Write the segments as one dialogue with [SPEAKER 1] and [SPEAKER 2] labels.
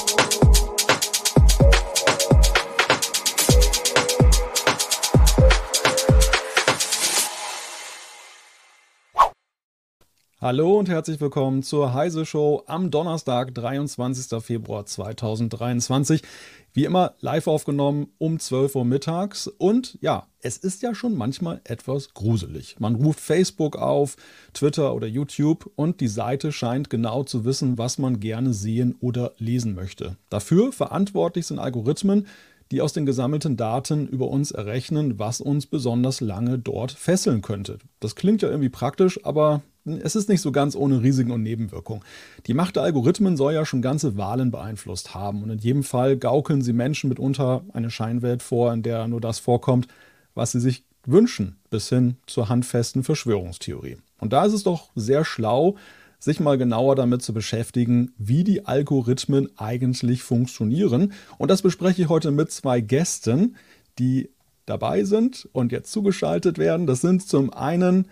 [SPEAKER 1] Hallo und herzlich willkommen zur Heise Show am Donnerstag, 23. Februar 2023. Wie immer live aufgenommen um 12 Uhr mittags. Und ja, es ist ja schon manchmal etwas gruselig. Man ruft Facebook auf, Twitter oder YouTube und die Seite scheint genau zu wissen, was man gerne sehen oder lesen möchte. Dafür verantwortlich sind Algorithmen, die aus den gesammelten Daten über uns errechnen, was uns besonders lange dort fesseln könnte. Das klingt ja irgendwie praktisch, aber es ist nicht so ganz ohne Risiken und Nebenwirkungen. Die Macht der Algorithmen soll ja schon ganze Wahlen beeinflusst haben. Und in jedem Fall gaukeln sie Menschen mitunter eine Scheinwelt vor, in der nur das vorkommt, was sie sich wünschen, bis hin zur handfesten Verschwörungstheorie. Und da ist es doch sehr schlau, sich mal genauer damit zu beschäftigen, wie die Algorithmen eigentlich funktionieren. Und das bespreche ich heute mit zwei Gästen, die dabei sind und jetzt zugeschaltet werden. Das sind zum einen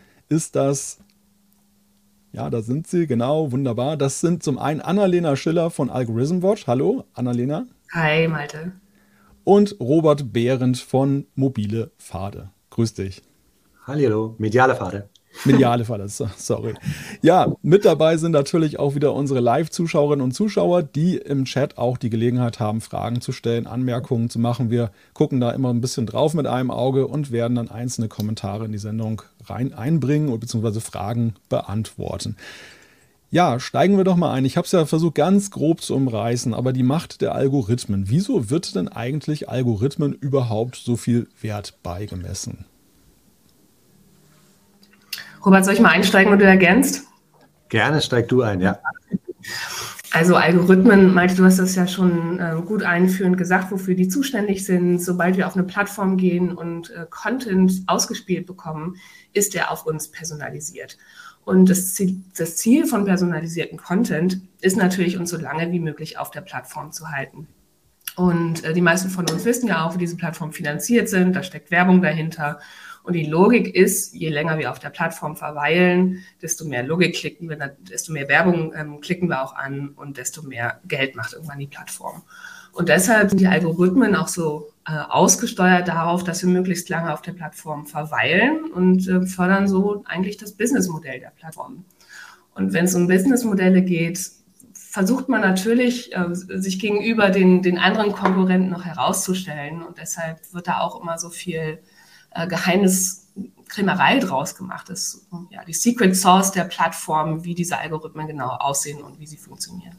[SPEAKER 1] ja, da sind sie, genau, wunderbar. Das sind zum einen Annalena Schiller von Algorithm Watch. Hallo, Annalena.
[SPEAKER 2] Hi, Malte.
[SPEAKER 1] Und Robert Behrendt von Mobile Pfade. Grüß dich.
[SPEAKER 3] Hallihallo, mediale Pfade.
[SPEAKER 1] Mediale Pfade, sorry. Ja, mit dabei sind natürlich auch wieder unsere Live-Zuschauerinnen und Zuschauer, die im Chat auch die Gelegenheit haben, Fragen zu stellen, Anmerkungen zu machen. Wir gucken da immer ein bisschen drauf mit einem Auge und werden dann einzelne Kommentare in die Sendung einbringen bzw. Fragen beantworten. Ja, steigen wir doch mal ein. Ich habe es ja versucht, ganz grob zu umreißen, aber die Macht der Algorithmen. Wieso wird denn eigentlich Algorithmen überhaupt so viel Wert beigemessen?
[SPEAKER 2] Robert, soll ich mal einsteigen und du ergänzt?
[SPEAKER 3] Gerne, steig du ein, ja.
[SPEAKER 2] Also Algorithmen, Malte, du hast das ja schon gut einführend gesagt, wofür die zuständig sind. Sobald wir auf eine Plattform gehen und Content ausgespielt bekommen, ist der auf uns personalisiert. Und das Ziel von personalisierten Content ist natürlich, uns so lange wie möglich auf der Plattform zu halten. Und die meisten von uns wissen ja auch, wie diese Plattformen finanziert sind. Da steckt Werbung dahinter. Und die Logik ist, je länger wir auf der Plattform verweilen, desto mehr Logik klicken wir, desto mehr Werbung klicken wir auch an und desto mehr Geld macht irgendwann die Plattform. Und deshalb sind die Algorithmen auch so ausgesteuert darauf, dass wir möglichst lange auf der Plattform verweilen und fördern so eigentlich das Businessmodell der Plattform. Und wenn es um Businessmodelle geht, versucht man natürlich, sich gegenüber den anderen Konkurrenten noch herauszustellen. Und deshalb wird da auch immer so viel Geheimniskrämerei draus gemacht ist. Ja, die Secret Sauce der Plattform, wie diese Algorithmen genau aussehen und wie sie funktionieren.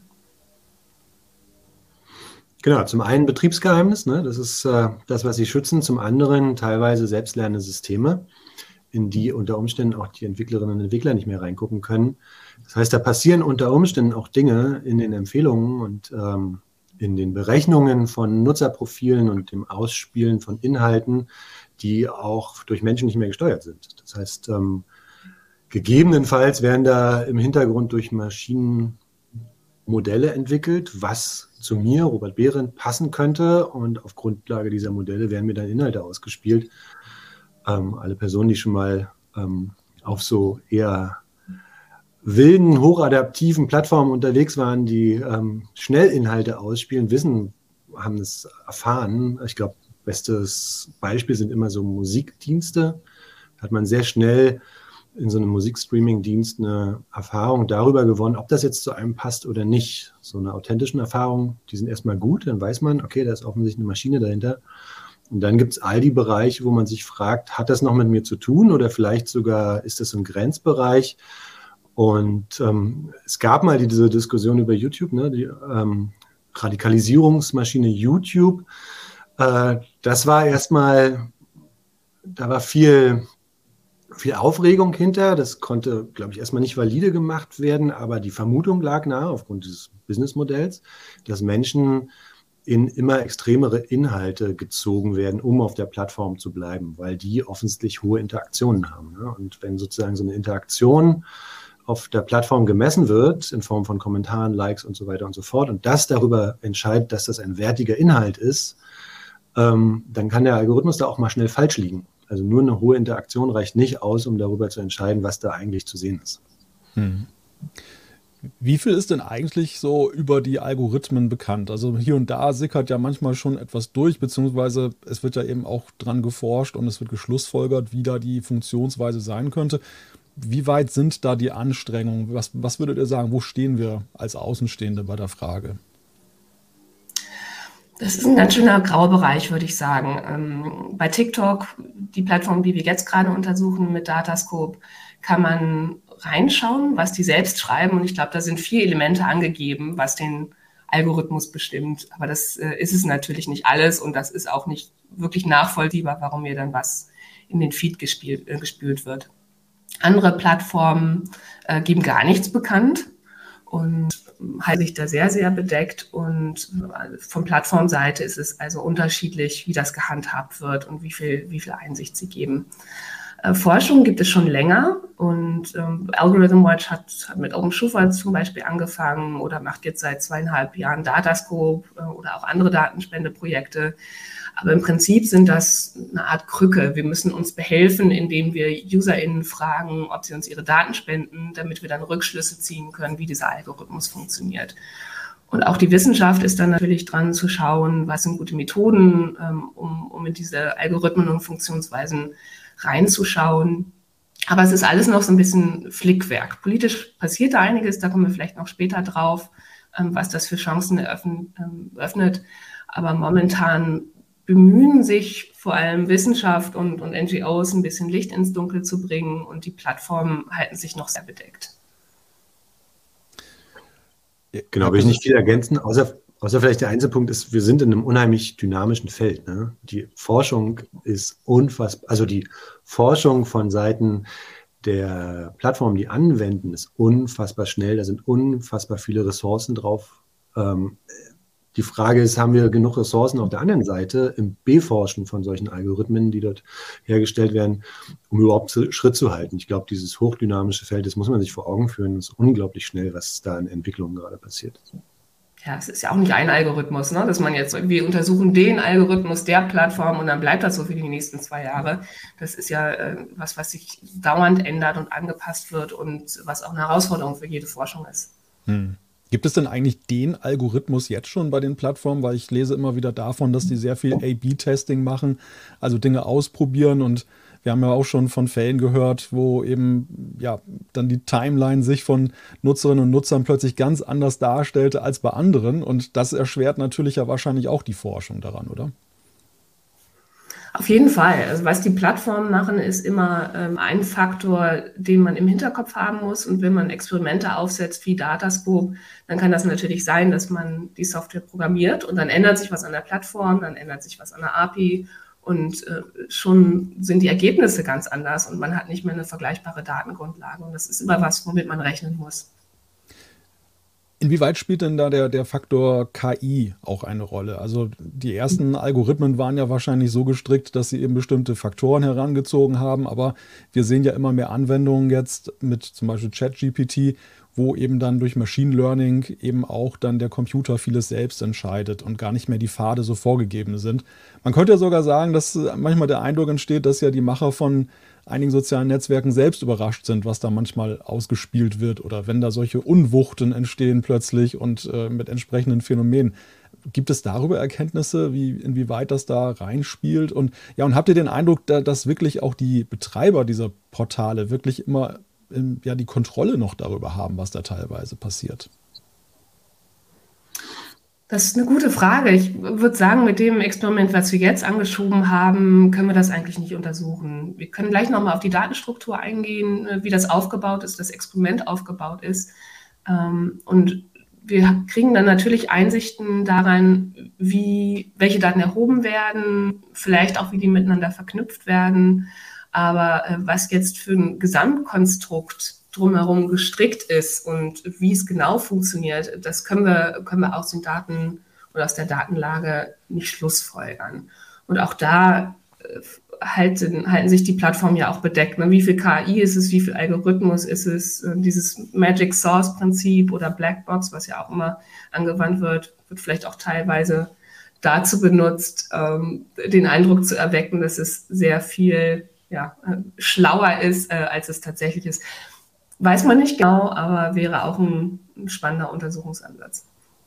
[SPEAKER 3] Genau, zum einen Betriebsgeheimnis, ne? Das ist das, was sie schützen. Zum anderen teilweise selbstlernende Systeme, in die unter Umständen auch die Entwicklerinnen und Entwickler nicht mehr reingucken können. Das heißt, da passieren unter Umständen auch Dinge in den Empfehlungen und in den Berechnungen von Nutzerprofilen und dem Ausspielen von Inhalten, die auch durch Menschen nicht mehr gesteuert sind. Das heißt, gegebenenfalls werden da im Hintergrund durch Maschinen Modelle entwickelt, was zu mir, Robert Behrendt, passen könnte. Und auf Grundlage dieser Modelle werden mir dann Inhalte ausgespielt. Alle Personen, die schon mal auf so eher wilden, hochadaptiven Plattformen unterwegs waren, die schnell Inhalte ausspielen, haben es erfahren. Ich glaube, bestes Beispiel sind immer so Musikdienste. Da hat man sehr schnell in so einem Musikstreaming-Dienst eine Erfahrung darüber gewonnen, ob das jetzt zu einem passt oder nicht. So eine authentischen Erfahrung, die sind erstmal gut, dann weiß man, okay, da ist offensichtlich eine Maschine dahinter. Und dann gibt es all die Bereiche, wo man sich fragt, hat das noch mit mir zu tun oder vielleicht sogar ist das ein Grenzbereich? Und es gab mal diese Diskussion über YouTube, ne, die Radikalisierungsmaschine YouTube. Das war erstmal, da war viel Aufregung hinter. Das konnte, glaube ich, erstmal nicht valide gemacht werden, aber die Vermutung lag nahe, aufgrund dieses Businessmodells, dass Menschen in immer extremere Inhalte gezogen werden, um auf der Plattform zu bleiben, weil die offensichtlich hohe Interaktionen haben. Ne? Und wenn sozusagen so eine Interaktion auf der Plattform gemessen wird, in Form von Kommentaren, Likes und so weiter und so fort, und das darüber entscheidet, dass das ein wertiger Inhalt ist, dann kann der Algorithmus da auch mal schnell falsch liegen. Also nur eine hohe Interaktion reicht nicht aus, um darüber zu entscheiden, was da eigentlich zu sehen ist.
[SPEAKER 1] Wie viel ist denn eigentlich so über die Algorithmen bekannt? Also hier und da sickert ja manchmal schon etwas durch, beziehungsweise es wird ja eben auch dran geforscht und es wird geschlussfolgert, wie da die Funktionsweise sein könnte. Wie weit sind da die Anstrengungen? Was würdet ihr sagen? Wo stehen wir als Außenstehende bei der Frage?
[SPEAKER 2] Das ist ein ganz schöner grauer Bereich, würde ich sagen. Bei TikTok, die Plattform, die wir jetzt gerade untersuchen mit Datascope, kann man reinschauen, was die selbst schreiben. Und ich glaube, da sind 4 Elemente angegeben, was den Algorithmus bestimmt. Aber das ist es natürlich nicht alles und das ist auch nicht wirklich nachvollziehbar, warum mir dann was in den Feed gespült wird. Andere Plattformen geben gar nichts bekannt und halten sich da sehr, sehr bedeckt. Und von Plattformseite ist es also unterschiedlich, wie das gehandhabt wird und wie viel Einsicht sie geben. Forschung gibt es schon länger und Algorithm Watch hat mit OpenSchufa zum Beispiel angefangen oder macht jetzt seit 2,5 Jahren Datascope oder auch andere Datenspendeprojekte. Aber im Prinzip sind das eine Art Krücke. Wir müssen uns behelfen, indem wir UserInnen fragen, ob sie uns ihre Daten spenden, damit wir dann Rückschlüsse ziehen können, wie dieser Algorithmus funktioniert. Und auch die Wissenschaft ist dann natürlich dran zu schauen, was sind gute Methoden, um in diese Algorithmen und Funktionsweisen reinzuschauen. Aber es ist alles noch so ein bisschen Flickwerk. Politisch passiert da einiges, da kommen wir vielleicht noch später drauf, was das für Chancen öffnet. Aber momentan bemühen sich vor allem Wissenschaft und NGOs ein bisschen Licht ins Dunkel zu bringen und die Plattformen halten sich noch sehr bedeckt.
[SPEAKER 3] Genau, will ich nicht viel ergänzen, außer vielleicht der Einzelpunkt ist, wir sind in einem unheimlich dynamischen Feld. Ne? Die Forschung ist unfassbar, also die Forschung von Seiten der Plattformen, die anwenden, ist unfassbar schnell, da sind unfassbar viele Ressourcen drauf. Die Frage ist, haben wir genug Ressourcen auf der anderen Seite im Beforschen von solchen Algorithmen, die dort hergestellt werden, um überhaupt Schritt zu halten? Ich glaube, dieses hochdynamische Feld, das muss man sich vor Augen führen. Es ist unglaublich schnell, was da in Entwicklungen gerade passiert.
[SPEAKER 2] Ja, es ist ja auch nicht ein Algorithmus, ne? Dass man jetzt, wir untersuchen den Algorithmus der Plattform und dann bleibt das so für die nächsten 2 Jahre. Das ist ja was sich dauernd ändert und angepasst wird und was auch eine Herausforderung für jede Forschung ist.
[SPEAKER 1] Gibt es denn eigentlich den Algorithmus jetzt schon bei den Plattformen? Weil ich lese immer wieder davon, dass die sehr viel A/B-Testing machen, also Dinge ausprobieren. Und wir haben ja auch schon von Fällen gehört, wo eben ja dann die Timeline sich von Nutzerinnen und Nutzern plötzlich ganz anders darstellte als bei anderen. Und das erschwert natürlich ja wahrscheinlich auch die Forschung daran, oder?
[SPEAKER 2] Auf jeden Fall. Also was die Plattformen machen, ist immer ein Faktor, den man im Hinterkopf haben muss. Und wenn man Experimente aufsetzt wie Datascope, dann kann das natürlich sein, dass man die Software programmiert und dann ändert sich was an der Plattform, dann ändert sich was an der API und schon sind die Ergebnisse ganz anders und man hat nicht mehr eine vergleichbare Datengrundlage. Und das ist immer was, womit man rechnen muss.
[SPEAKER 1] Inwieweit spielt denn da der Faktor KI auch eine Rolle? Also die ersten Algorithmen waren ja wahrscheinlich so gestrickt, dass sie eben bestimmte Faktoren herangezogen haben, aber wir sehen ja immer mehr Anwendungen jetzt mit zum Beispiel ChatGPT, wo eben dann durch Machine Learning eben auch dann der Computer vieles selbst entscheidet und gar nicht mehr die Pfade so vorgegeben sind. Man könnte ja sogar sagen, dass manchmal der Eindruck entsteht, dass ja die Macher von einigen sozialen Netzwerken selbst überrascht sind, was da manchmal ausgespielt wird oder wenn da solche Unwuchten entstehen plötzlich und mit entsprechenden Phänomenen. Gibt es darüber Erkenntnisse, inwieweit das da reinspielt? Und habt ihr den Eindruck, dass wirklich auch die Betreiber dieser Portale wirklich immer die Kontrolle noch darüber haben, was da teilweise passiert?
[SPEAKER 2] Das ist eine gute Frage. Ich würde sagen, mit dem Experiment, was wir jetzt angeschoben haben, können wir das eigentlich nicht untersuchen. Wir können gleich nochmal auf die Datenstruktur eingehen, wie das aufgebaut ist, das Experiment aufgebaut ist. Und wir kriegen dann natürlich Einsichten daran, welche Daten erhoben werden, vielleicht auch, wie die miteinander verknüpft werden. Aber was jetzt für ein Gesamtkonstrukt drumherum gestrickt ist und wie es genau funktioniert, das können wir aus den Daten oder aus der Datenlage nicht schlussfolgern. Und auch da halten sich die Plattformen ja auch bedeckt. Wie viel KI ist es, wie viel Algorithmus ist es, dieses Magic Source Prinzip oder Blackbox, was ja auch immer angewandt wird vielleicht auch teilweise dazu benutzt, den Eindruck zu erwecken, dass es sehr viel schlauer ist, als es tatsächlich ist. weiß man nicht genau, aber wäre auch ein spannender Untersuchungsansatz.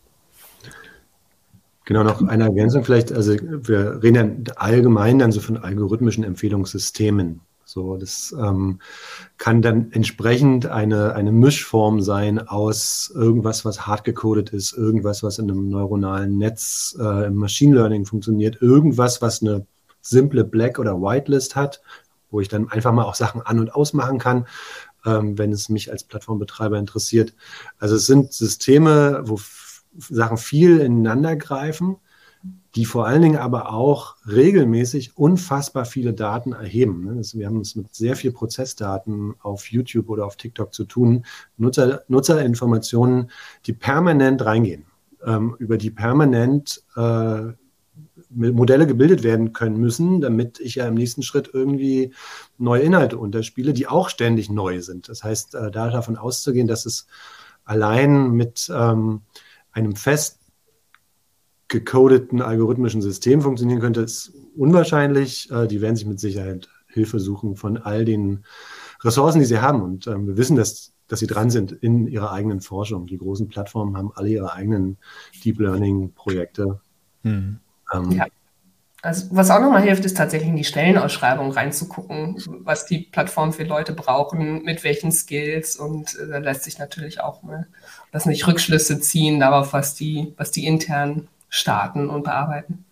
[SPEAKER 3] Genau, noch eine Ergänzung vielleicht. Also wir reden ja allgemein dann so von algorithmischen Empfehlungssystemen. So, das kann dann entsprechend eine Mischform sein aus irgendwas, was hart gecodet ist, irgendwas, was in einem neuronalen Netz im Machine Learning funktioniert, irgendwas, was eine simple Black- oder Whitelist hat, wo ich dann einfach mal auch Sachen an- und ausmachen kann, wenn es mich als Plattformbetreiber interessiert. Also es sind Systeme, wo Sachen viel ineinander greifen, die vor allen Dingen aber auch regelmäßig unfassbar viele Daten erheben. Wir haben es mit sehr viel Prozessdaten auf YouTube oder auf TikTok zu tun, Nutzerinformationen, die permanent reingehen, über die permanent Modelle gebildet werden können müssen, damit ich ja im nächsten Schritt irgendwie neue Inhalte unterspiele, die auch ständig neu sind. Das heißt, davon auszugehen, dass es allein mit einem fest gecodeten algorithmischen System funktionieren könnte, ist unwahrscheinlich. Die werden sich mit Sicherheit Hilfe suchen von all den Ressourcen, die sie haben. Und wir wissen, dass sie dran sind in ihrer eigenen Forschung. Die großen Plattformen haben alle ihre eigenen Deep Learning-Projekte.
[SPEAKER 2] Ja. Also was auch nochmal hilft, ist tatsächlich in die Stellenausschreibung reinzugucken, was die Plattformen für Leute brauchen, mit welchen Skills, und da lässt sich natürlich auch mal, das nicht Rückschlüsse ziehen darauf, was die intern starten und bearbeiten.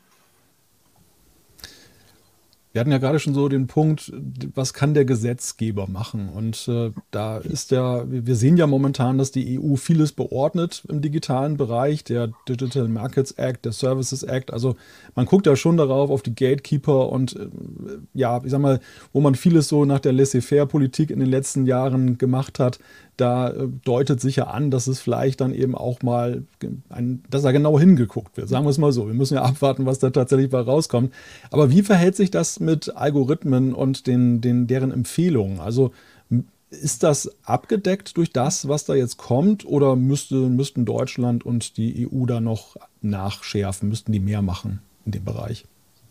[SPEAKER 1] Wir hatten ja gerade schon so den Punkt, was kann der Gesetzgeber machen? Und da ist wir sehen ja momentan, dass die EU vieles beordnet im digitalen Bereich, der Digital Markets Act, der Services Act. Also man guckt ja schon darauf, auf die Gatekeeper und ja, ich sag mal, wo man vieles so nach der Laissez-faire-Politik in den letzten Jahren gemacht hat, da deutet sich ja an, dass es vielleicht dann eben auch mal, dass da genau hingeguckt wird. Sagen wir es mal so. Wir müssen ja abwarten, was da tatsächlich bei rauskommt. Aber wie verhält sich das mit Algorithmen und deren Empfehlungen? Also ist das abgedeckt durch das, was da jetzt kommt, oder müssten Deutschland und die EU da noch nachschärfen? Müssten die mehr machen in dem Bereich?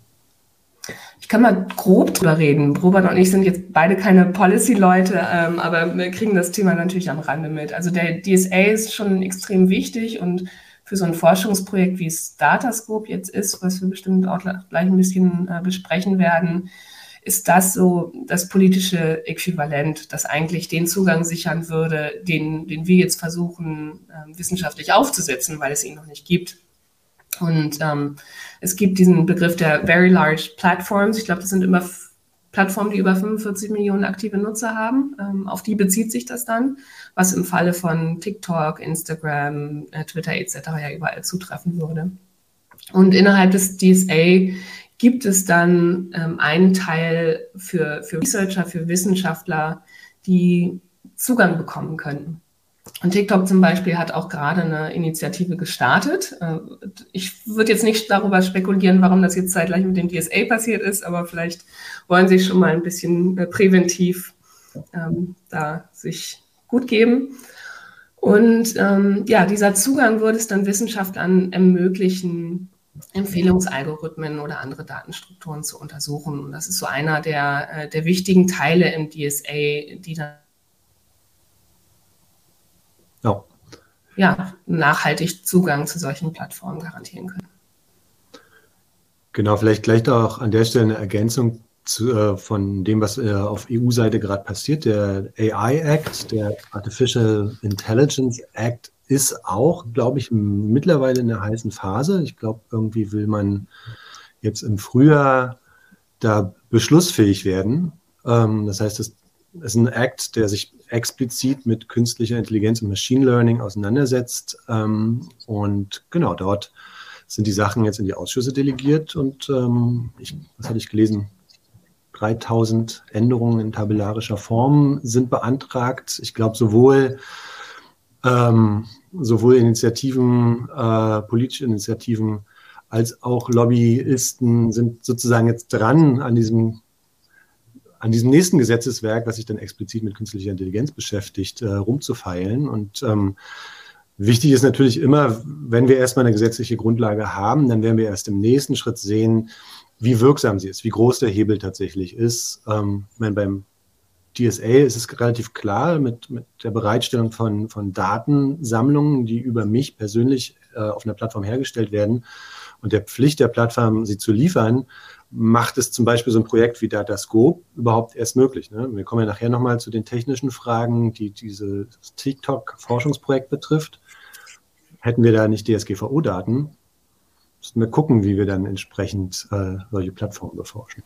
[SPEAKER 2] Ich kann mal grob drüber reden. Robert und ich sind jetzt beide keine Policy-Leute, aber wir kriegen das Thema natürlich am Rande mit. Also der DSA ist schon extrem wichtig, und für so ein Forschungsprojekt, wie es Datascope jetzt ist, was wir bestimmt auch gleich ein bisschen besprechen werden, ist das so das politische Äquivalent, das eigentlich den Zugang sichern würde, den wir jetzt versuchen, wissenschaftlich aufzusetzen, weil es ihn noch nicht gibt. Und es gibt diesen Begriff der Very Large Platforms. Ich glaube, das sind immer Plattformen, die über 45 Millionen aktive Nutzer haben. Auf die bezieht sich das dann, was im Falle von TikTok, Instagram, Twitter etc. ja überall zutreffen würde. Und innerhalb des DSA gibt es dann einen Teil für Researcher, für Wissenschaftler, die Zugang bekommen könnten. Und TikTok zum Beispiel hat auch gerade eine Initiative gestartet. Ich würde jetzt nicht darüber spekulieren, warum das jetzt zeitgleich mit dem DSA passiert ist, aber vielleicht wollen sie schon mal ein bisschen präventiv da sich gut geben. Und ja, dieser Zugang würde es dann Wissenschaftlern ermöglichen, Empfehlungsalgorithmen oder andere Datenstrukturen zu untersuchen. Und das ist so einer der wichtigen Teile im DSA, die dann ja, nachhaltig Zugang zu solchen Plattformen garantieren können.
[SPEAKER 3] Genau, vielleicht gleich auch an der Stelle eine Ergänzung von dem, was auf EU-Seite gerade passiert. Der AI Act, der Artificial Intelligence Act, ist auch, glaube ich, mittlerweile in der heißen Phase. Ich glaube, irgendwie will man jetzt im Frühjahr da beschlussfähig werden. Das heißt, es ist ein Act, der sich explizit mit künstlicher Intelligenz und Machine Learning auseinandersetzt. Und genau, dort sind die Sachen jetzt in die Ausschüsse delegiert. Und was hatte ich gelesen? 3000 Änderungen in tabellarischer Form sind beantragt. Ich glaube, sowohl Initiativen, politische Initiativen, als auch Lobbyisten sind sozusagen jetzt dran an diesem nächsten Gesetzeswerk, was sich dann explizit mit künstlicher Intelligenz beschäftigt, rumzufeilen. Und wichtig ist natürlich immer, wenn wir erstmal eine gesetzliche Grundlage haben, dann werden wir erst im nächsten Schritt sehen, wie wirksam sie ist, wie groß der Hebel tatsächlich ist. Ich meine, beim DSA ist es relativ klar mit der Bereitstellung von Datensammlungen, die über mich persönlich auf einer Plattform hergestellt werden und der Pflicht der Plattform, sie zu liefern, macht es zum Beispiel so ein Projekt wie Datascope überhaupt erst möglich. Ne? Wir kommen ja nachher nochmal zu den technischen Fragen, die dieses TikTok-Forschungsprojekt betrifft. Hätten wir da nicht DSGVO-Daten, müssten wir gucken, wie wir dann entsprechend solche Plattformen beforschen.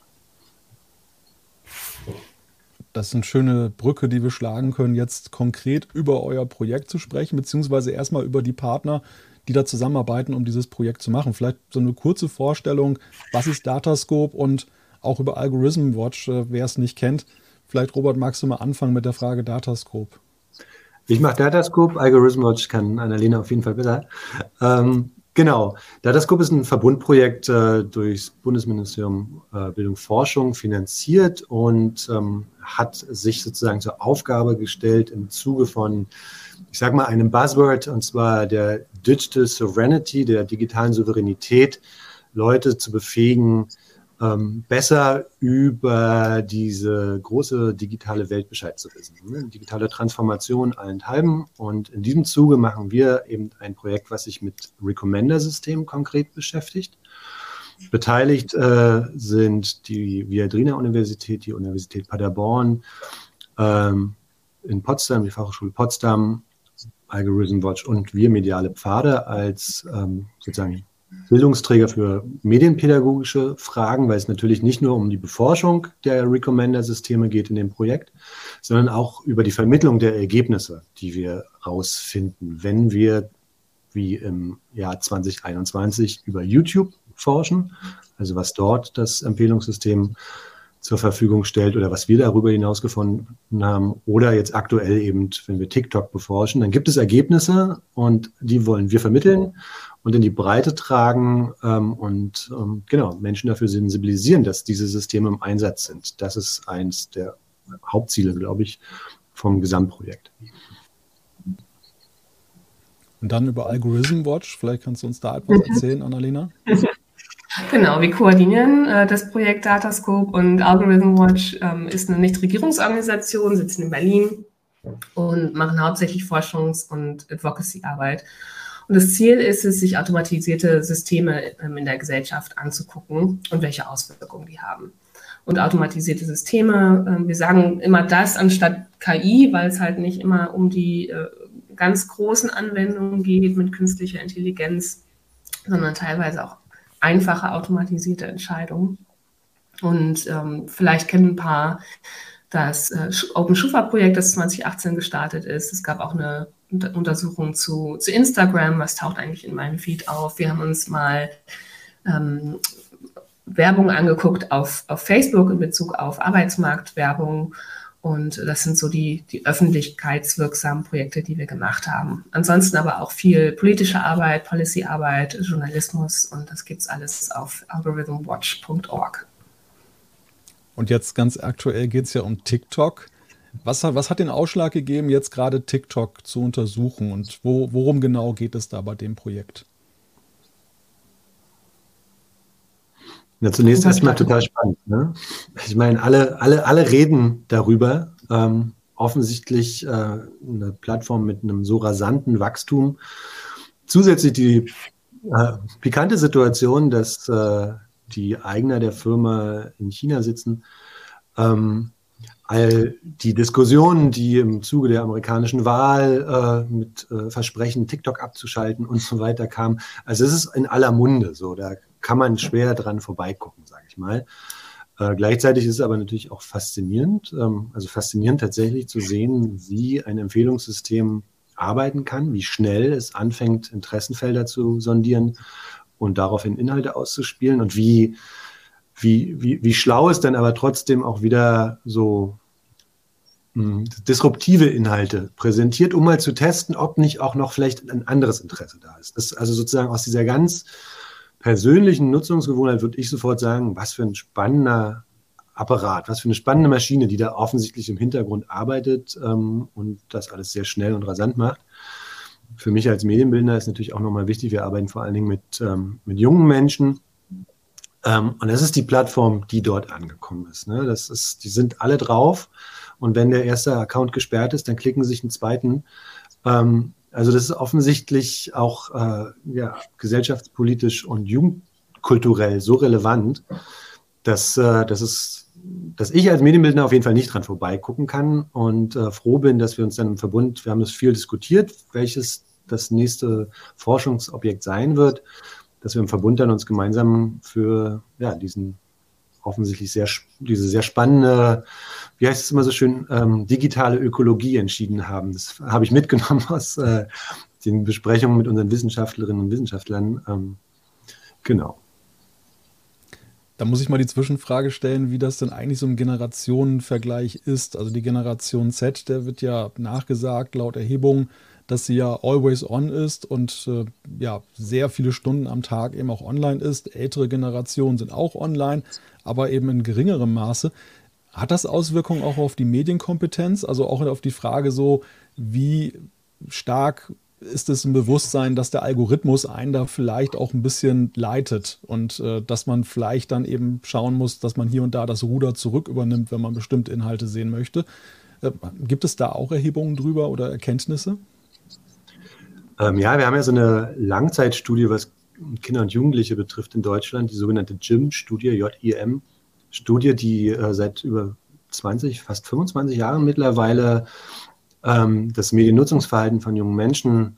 [SPEAKER 1] Das ist eine schöne Brücke, die wir schlagen können, jetzt konkret über euer Projekt zu sprechen, beziehungsweise erstmal über die Partner, die da zusammenarbeiten, um dieses Projekt zu machen. Vielleicht so eine kurze Vorstellung, was ist Datascope und auch über Algorithm Watch, wer es nicht kennt. Vielleicht, Robert, magst du mal anfangen mit der Frage Datascope?
[SPEAKER 3] Ich mache Datascope, Algorithm Watch kann Annalena auf jeden Fall besser. Genau, Datascope ist ein Verbundprojekt durchs Bundesministerium Bildung und Forschung finanziert und hat sich sozusagen zur Aufgabe gestellt im Zuge von, ich sage mal, einem Buzzword, und zwar der Digital Sovereignty, der digitalen Souveränität, Leute zu befähigen, besser über diese große digitale Welt Bescheid zu wissen. Digitale Transformation allenthalben. Und in diesem Zuge machen wir eben ein Projekt, was sich mit Recommender-Systemen konkret beschäftigt. Beteiligt sind die Viadrina-Universität, die Universität Paderborn, in Potsdam, die Fachhochschule Potsdam, Algorithm Watch und wir Mediale Pfade als sozusagen Bildungsträger für medienpädagogische Fragen, weil es natürlich nicht nur um die Beforschung der Recommender-Systeme geht in dem Projekt, sondern auch über die Vermittlung der Ergebnisse, die wir rausfinden, wenn wir, wie im Jahr 2021, über YouTube forschen, also was dort das Empfehlungssystem zur Verfügung stellt oder was wir darüber hinaus gefunden haben oder jetzt aktuell eben, wenn wir TikTok beforschen, dann gibt es Ergebnisse und die wollen wir vermitteln und in die Breite tragen und genau, Menschen dafür sensibilisieren, dass diese Systeme im Einsatz sind. Das ist eins der Hauptziele, glaube ich, vom Gesamtprojekt.
[SPEAKER 1] Und dann über Algorithm Watch, vielleicht kannst du uns da etwas erzählen, Annalena?
[SPEAKER 2] Genau, wir koordinieren das Projekt Datascope und Algorithm Watch ist eine Nichtregierungsorganisation, sitzen in Berlin und machen hauptsächlich Forschungs- und Advocacy-Arbeit. Und das Ziel ist es, sich automatisierte Systeme in der Gesellschaft anzugucken und welche Auswirkungen die haben. Und automatisierte Systeme, wir sagen immer das anstatt KI, weil es halt nicht immer um die ganz großen Anwendungen geht mit künstlicher Intelligenz, sondern teilweise auch einfache automatisierte Entscheidungen. Und vielleicht kennen ein paar das OpenSchufa-Projekt, das 2018 gestartet ist. Es gab auch eine Untersuchung zu Instagram, was taucht eigentlich in meinem Feed auf. Wir haben uns mal Werbung angeguckt auf Facebook in Bezug auf Arbeitsmarktwerbung. Und das sind so die öffentlichkeitswirksamen Projekte, die wir gemacht haben. Ansonsten aber auch viel politische Arbeit, Policy-Arbeit, Journalismus und das gibt es alles auf algorithmwatch.org.
[SPEAKER 1] Und jetzt ganz aktuell geht es ja um TikTok. Was hat den Ausschlag gegeben, jetzt gerade TikTok zu untersuchen und worum genau geht es da bei dem Projekt?
[SPEAKER 3] Ja, zunächst erstmal total spannend. Ne? Ich meine, alle reden darüber. Offensichtlich eine Plattform mit einem so rasanten Wachstum. Zusätzlich die pikante Situation, dass die Eigner der Firma in China sitzen. All die Diskussionen, die im Zuge der amerikanischen Wahl mit Versprechen, TikTok abzuschalten und so weiter kamen. Also es ist in aller Munde so, da kann man schwer dran vorbeigucken, sage ich mal. Gleichzeitig ist es aber natürlich auch faszinierend, also faszinierend tatsächlich zu sehen, wie ein Empfehlungssystem arbeiten kann, wie schnell es anfängt, Interessenfelder zu sondieren und daraufhin Inhalte auszuspielen und wie schlau es dann aber trotzdem auch wieder so disruptive Inhalte präsentiert, um mal zu testen, ob nicht auch noch vielleicht ein anderes Interesse da ist. Das also sozusagen aus dieser ganz persönlichen Nutzungsgewohnheit würde ich sofort sagen, was für ein spannender Apparat, was für eine spannende Maschine, die da offensichtlich im Hintergrund arbeitet und das alles sehr schnell und rasant macht. Für mich als Medienbildner ist natürlich auch nochmal wichtig, wir arbeiten vor allen Dingen mit jungen Menschen, Und das ist die Plattform, die dort angekommen ist. Ne? Die sind alle drauf. Und wenn der erste Account gesperrt ist, dann klicken sie sich einen zweiten. Also das ist offensichtlich auch gesellschaftspolitisch und jugendkulturell so relevant, dass ich als Medienbildner auf jeden Fall nicht dran vorbeigucken kann und froh bin, dass wir uns dann im Verbund, wir haben das viel diskutiert, welches das nächste Forschungsobjekt sein wird, dass wir im Verbund dann uns gemeinsam für diesen offensichtlich diese sehr spannende, wie heißt es immer so schön, digitale Ökologie entschieden haben. Das habe ich mitgenommen aus den Besprechungen mit unseren Wissenschaftlerinnen und Wissenschaftlern. Genau.
[SPEAKER 1] Da muss ich mal die Zwischenfrage stellen, wie das denn eigentlich so im Generationenvergleich ist. Also die Generation Z, der wird ja nachgesagt laut Erhebungen, dass sie ja always on ist und sehr viele Stunden am Tag eben auch online ist. Ältere Generationen sind auch online, aber eben in geringerem Maße. Hat das Auswirkungen auch auf die Medienkompetenz? Also auch auf die Frage so, wie stark ist es ein Bewusstsein, dass der Algorithmus einen da vielleicht auch ein bisschen leitet und dass man vielleicht dann eben schauen muss, dass man hier und da das Ruder zurück übernimmt, wenn man bestimmte Inhalte sehen möchte. Gibt es da auch Erhebungen drüber oder Erkenntnisse?
[SPEAKER 3] Wir haben ja so eine Langzeitstudie, was Kinder und Jugendliche betrifft in Deutschland, die sogenannte JIM-Studie, J-I-M-Studie, die seit über 20, fast 25 Jahren mittlerweile das Mediennutzungsverhalten von jungen Menschen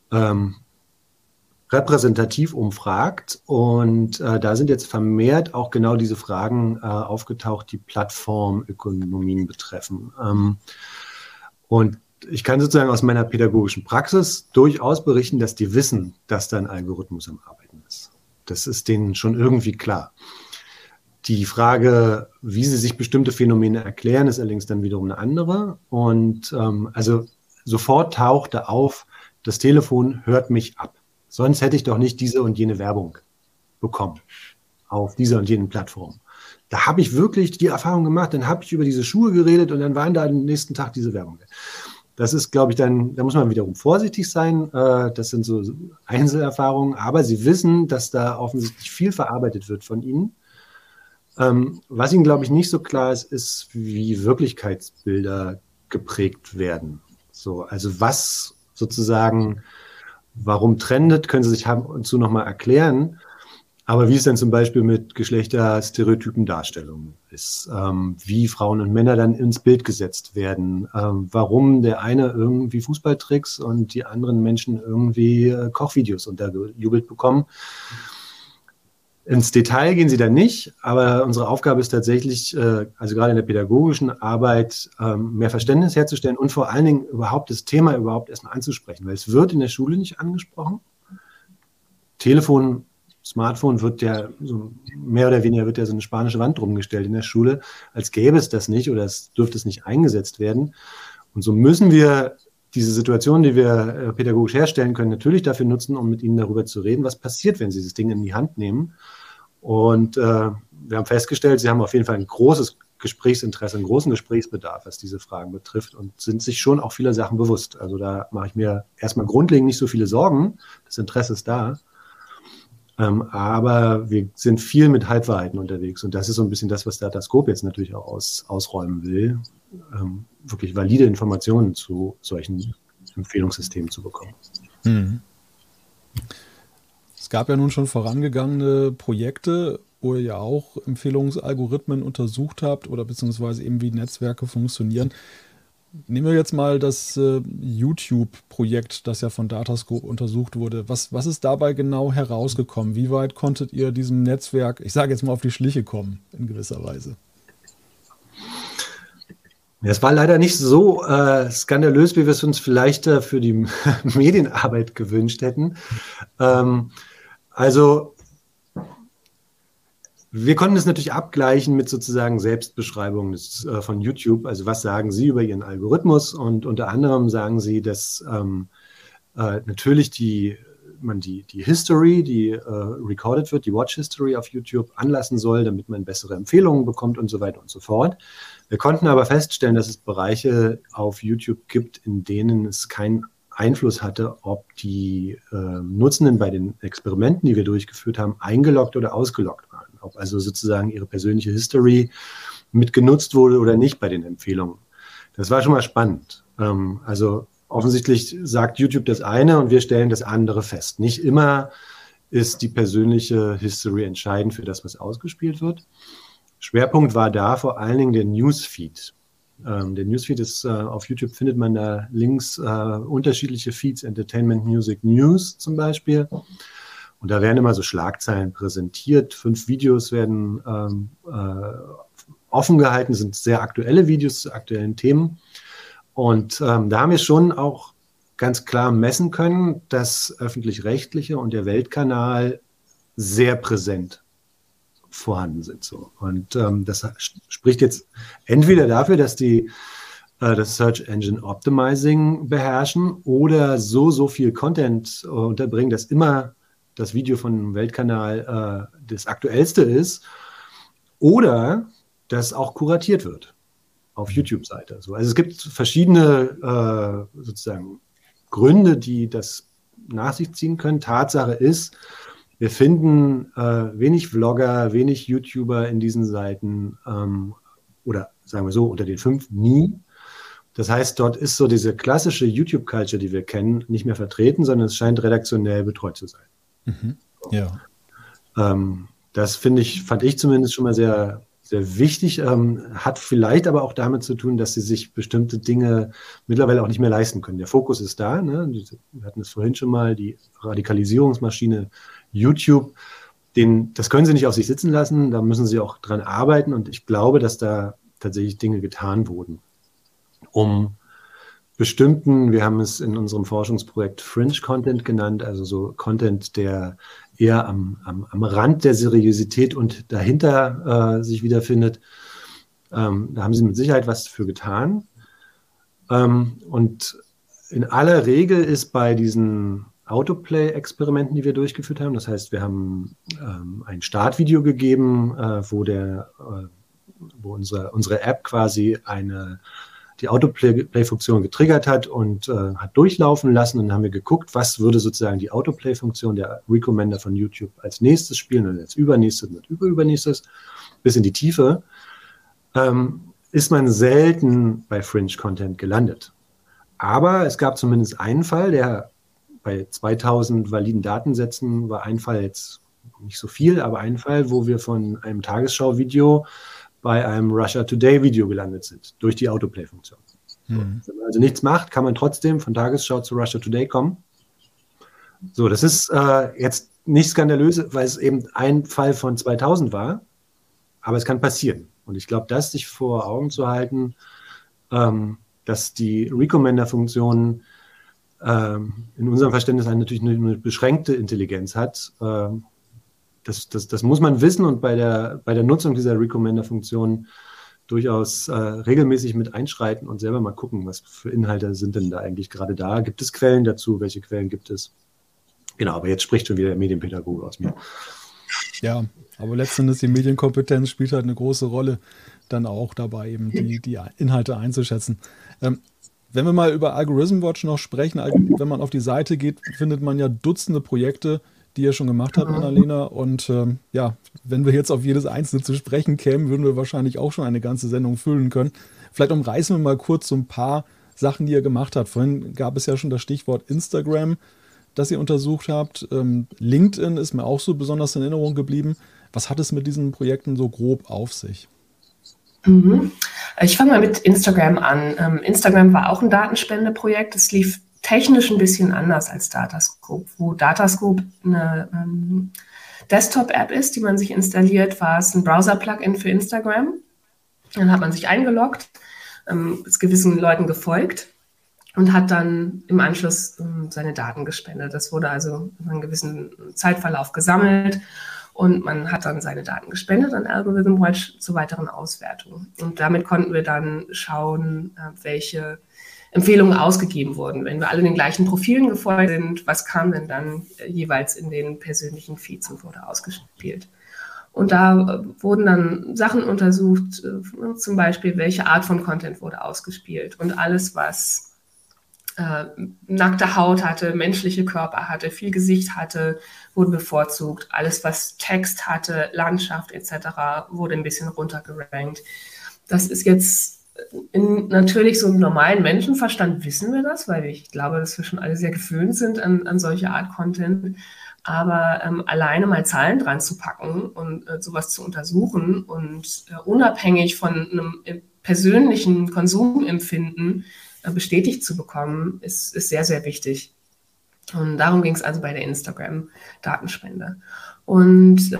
[SPEAKER 3] repräsentativ umfragt. Und da sind jetzt vermehrt auch genau diese Fragen aufgetaucht, die Plattformökonomien betreffen. Und ich kann sozusagen aus meiner pädagogischen Praxis durchaus berichten, dass die wissen, dass da ein Algorithmus am Arbeiten ist. Das ist denen schon irgendwie klar. Die Frage, wie sie sich bestimmte Phänomene erklären, ist allerdings dann wiederum eine andere. Und also sofort tauchte auf, das Telefon hört mich ab. Sonst hätte ich doch nicht diese und jene Werbung bekommen auf dieser und jenen Plattform. Da habe ich wirklich die Erfahrung gemacht, dann habe ich über diese Schuhe geredet und dann waren da am nächsten Tag diese Werbung. Das ist, glaube ich, da muss man wiederum vorsichtig sein. Das sind so Einzelerfahrungen, aber sie wissen, dass da offensichtlich viel verarbeitet wird von ihnen. Was ihnen, glaube ich, nicht so klar ist, wie Wirklichkeitsbilder geprägt werden. So, also was sozusagen, warum trendet, können sie sich ab und zu nochmal erklären. Aber wie es dann zum Beispiel mit geschlechterstereotypen Darstellungen ist, wie Frauen und Männer dann ins Bild gesetzt werden, warum der eine irgendwie Fußballtricks und die anderen Menschen irgendwie Kochvideos untergejubelt bekommen. Ins Detail gehen sie dann nicht, aber unsere Aufgabe ist tatsächlich, also gerade in der pädagogischen Arbeit, mehr Verständnis herzustellen und vor allen Dingen überhaupt das Thema überhaupt erstmal anzusprechen, weil es wird in der Schule nicht angesprochen. Telefon, Smartphone wird ja so mehr oder weniger so eine spanische Wand drum gestellt in der Schule, als gäbe es das nicht oder es dürfte es nicht eingesetzt werden. Und so müssen wir diese Situation, die wir pädagogisch herstellen können, natürlich dafür nutzen, um mit ihnen darüber zu reden, was passiert, wenn sie das Ding in die Hand nehmen. Und wir haben festgestellt, sie haben auf jeden Fall ein großes Gesprächsinteresse, einen großen Gesprächsbedarf, was diese Fragen betrifft und sind sich schon auch vieler Sachen bewusst. Also da mache ich mir erstmal grundlegend nicht so viele Sorgen. Das Interesse ist da. Aber wir sind viel mit Halbwahrheiten unterwegs und das ist so ein bisschen das, was Datascope jetzt natürlich auch ausräumen will, wirklich valide Informationen zu solchen Empfehlungssystemen zu bekommen.
[SPEAKER 1] Mhm. Es gab ja nun schon vorangegangene Projekte, wo ihr ja auch Empfehlungsalgorithmen untersucht habt oder beziehungsweise eben wie Netzwerke funktionieren. Nehmen wir jetzt mal das YouTube-Projekt, das ja von Datascope untersucht wurde. Was ist dabei genau herausgekommen? Wie weit konntet ihr diesem Netzwerk, ich sage jetzt mal, auf die Schliche kommen, in gewisser Weise?
[SPEAKER 3] Es war leider nicht so skandalös, wie wir es uns vielleicht für die Medienarbeit gewünscht hätten. Also wir konnten es natürlich abgleichen mit sozusagen Selbstbeschreibungen von YouTube. Also was sagen Sie über Ihren Algorithmus? Und unter anderem sagen Sie, dass natürlich die History, die recorded wird, die Watch History auf YouTube anlassen soll, damit man bessere Empfehlungen bekommt und so weiter und so fort. Wir konnten aber feststellen, dass es Bereiche auf YouTube gibt, in denen es keinen Einfluss hatte, ob die Nutzenden bei den Experimenten, die wir durchgeführt haben, eingeloggt oder ausgeloggt waren. ob also sozusagen ihre persönliche History mitgenutzt wurde oder nicht bei den Empfehlungen. Das war schon mal spannend. Also offensichtlich sagt YouTube das eine und wir stellen das andere fest. Nicht immer ist die persönliche History entscheidend für das, was ausgespielt wird. Schwerpunkt war da vor allen Dingen der Newsfeed. Der Newsfeed ist, auf YouTube findet man da links unterschiedliche Feeds, Entertainment, Music, News zum Beispiel. Und da werden immer so Schlagzeilen präsentiert. 5 Videos werden offen gehalten, sind sehr aktuelle Videos zu aktuellen Themen. Und da haben wir schon auch ganz klar messen können, dass Öffentlich-Rechtliche und der Weltkanal sehr präsent vorhanden sind. So. Und das spricht jetzt entweder dafür, dass die das Search Engine Optimizing beherrschen oder so viel Content unterbringen, dass immer das Video von dem Weltkanal das aktuellste ist oder dass auch kuratiert wird auf YouTube-Seite. Also es gibt verschiedene sozusagen Gründe, die das nach sich ziehen können. Tatsache ist, wir finden wenig Vlogger, wenig YouTuber in diesen Seiten oder sagen wir so, unter den 5 nie. Das heißt, dort ist so diese klassische YouTube-Culture, die wir kennen, nicht mehr vertreten, sondern es scheint redaktionell betreut zu sein.
[SPEAKER 1] Mhm. Ja.
[SPEAKER 3] Das fand ich zumindest schon mal sehr, sehr wichtig. Hat vielleicht aber auch damit zu tun, dass sie sich bestimmte Dinge mittlerweile auch nicht mehr leisten können. Der Fokus ist da. Ne? Wir hatten es vorhin schon mal, die Radikalisierungsmaschine YouTube. Das können sie nicht auf sich sitzen lassen. Da müssen sie auch dran arbeiten. Und ich glaube, dass da tatsächlich Dinge getan wurden, um bestimmten, wir haben es in unserem Forschungsprojekt Fringe Content genannt, also so Content, der eher am Rand der Seriosität und dahinter sich wiederfindet. Da haben sie mit Sicherheit was für getan. Und in aller Regel ist bei diesen Autoplay-Experimenten, die wir durchgeführt haben, das heißt, wir haben ein Startvideo gegeben, wo unsere App quasi die Autoplay-Funktion getriggert hat und hat durchlaufen lassen. Und dann haben wir geguckt, was würde sozusagen die Autoplay-Funktion der Recommender von YouTube als nächstes spielen und als übernächstes und übernächstes bis in die Tiefe. Ist man selten bei Fringe-Content gelandet. Aber es gab zumindest einen Fall, der bei 2000 validen Datensätzen war ein Fall jetzt nicht so viel, aber ein Fall, wo wir von einem Tagesschau-Video bei einem Russia Today-Video gelandet sind, durch die Autoplay-Funktion. Wenn man also nichts macht, kann man trotzdem von Tagesschau zu Russia Today kommen. So, das ist jetzt nicht skandalös, weil es eben ein Fall von 2000 war, aber es kann passieren. Und ich glaube, das sich vor Augen zu halten, dass die Recommender-Funktion in unserem Verständnis natürlich eine beschränkte Intelligenz hat, das muss man wissen und bei der Nutzung dieser Recommender-Funktion durchaus regelmäßig mit einschreiten und selber mal gucken, was für Inhalte sind denn da eigentlich gerade da. Gibt es Quellen dazu? Welche Quellen gibt es? Genau, aber jetzt spricht schon wieder der Medienpädagoge aus mir.
[SPEAKER 1] Ja, aber letztendlich die Medienkompetenz spielt halt eine große Rolle, dann auch dabei eben die Inhalte einzuschätzen. Wenn wir mal über Algorithm Watch noch sprechen, wenn man auf die Seite geht, findet man ja Dutzende Projekte, die ihr schon gemacht habt, Annalena. Und wenn wir jetzt auf jedes einzelne zu sprechen kämen, würden wir wahrscheinlich auch schon eine ganze Sendung füllen können. Vielleicht umreißen wir mal kurz so ein paar Sachen, die ihr gemacht habt. Vorhin gab es ja schon das Stichwort Instagram, das ihr untersucht habt. LinkedIn ist mir auch so besonders in Erinnerung geblieben. Was hat es mit diesen Projekten so grob auf sich?
[SPEAKER 2] Ich fange mal mit Instagram an. Instagram war auch ein Datenspendeprojekt. Es lief technisch ein bisschen anders als Datascope. Wo Datascope eine Desktop-App ist, die man sich installiert, war es ein Browser-Plugin für Instagram. Dann hat man sich eingeloggt, ist gewissen Leuten gefolgt und hat dann im Anschluss seine Daten gespendet. Das wurde also in einem gewissen Zeitverlauf gesammelt und man hat dann seine Daten gespendet an Algorithm Watch zur weiteren Auswertung. Und damit konnten wir dann schauen, welche Empfehlungen ausgegeben wurden. Wenn wir alle den gleichen Profilen gefolgt sind, was kam denn dann jeweils in den persönlichen Feeds und wurde ausgespielt? Und da wurden dann Sachen untersucht, zum Beispiel, welche Art von Content wurde ausgespielt. Und alles, was nackte Haut hatte, menschliche Körper hatte, viel Gesicht hatte, wurde bevorzugt. Alles, was Text hatte, Landschaft etc., wurde ein bisschen runtergerankt. Das ist jetzt natürlich so im normalen Menschenverstand wissen wir das, weil ich glaube, dass wir schon alle sehr gewöhnt sind an solche Art Content. Aber alleine mal Zahlen dran zu packen und sowas zu untersuchen und unabhängig von einem persönlichen Konsumempfinden bestätigt zu bekommen, ist sehr, sehr wichtig. Und darum ging es also bei der Instagram-Datenspende. Und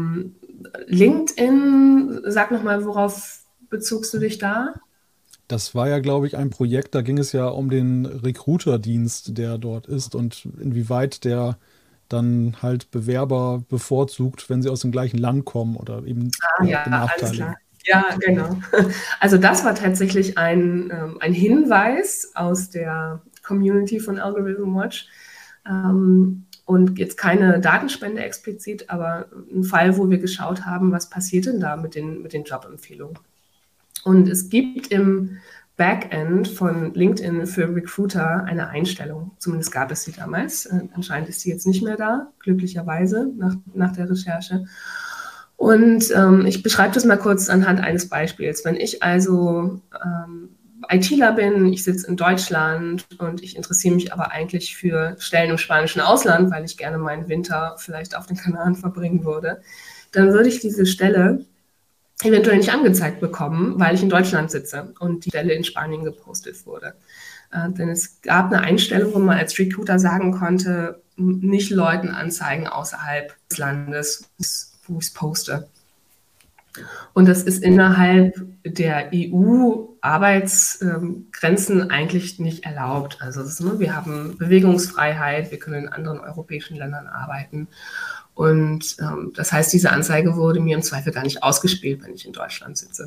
[SPEAKER 2] LinkedIn, sag nochmal, worauf bezogst du dich da?
[SPEAKER 1] Das war ja, glaube ich, ein Projekt, da ging es ja um den Recruiter-Dienst, der dort ist und inwieweit der dann halt Bewerber bevorzugt, wenn sie aus dem gleichen Land kommen oder eben
[SPEAKER 2] Ja, alles klar. Ja, genau. Also das war tatsächlich ein Hinweis aus der Community von Algorithm Watch. Und jetzt keine Datenspende explizit, aber ein Fall, wo wir geschaut haben, was passiert denn da mit den Jobempfehlungen. Und es gibt im Backend von LinkedIn für Recruiter eine Einstellung. Zumindest gab es sie damals. Anscheinend ist sie jetzt nicht mehr da, glücklicherweise, nach der Recherche. Und ich beschreibe das mal kurz anhand eines Beispiels. Wenn ich also ITler bin, ich sitze in Deutschland und ich interessiere mich aber eigentlich für Stellen im spanischen Ausland, weil ich gerne meinen Winter vielleicht auf den Kanaren verbringen würde, dann würde ich diese Stelle eventuell nicht angezeigt bekommen, weil ich in Deutschland sitze und die Stelle in Spanien gepostet wurde. Denn es gab eine Einstellung, wo man als Recruiter sagen konnte, nicht Leuten anzeigen außerhalb des Landes, wo ich es poste. Und das ist innerhalb der EU-Arbeitsgrenzen eigentlich nicht erlaubt. Also wir haben Bewegungsfreiheit, wir können in anderen europäischen Ländern arbeiten. Und das heißt, diese Anzeige wurde mir im Zweifel gar nicht ausgespielt, wenn ich in Deutschland sitze.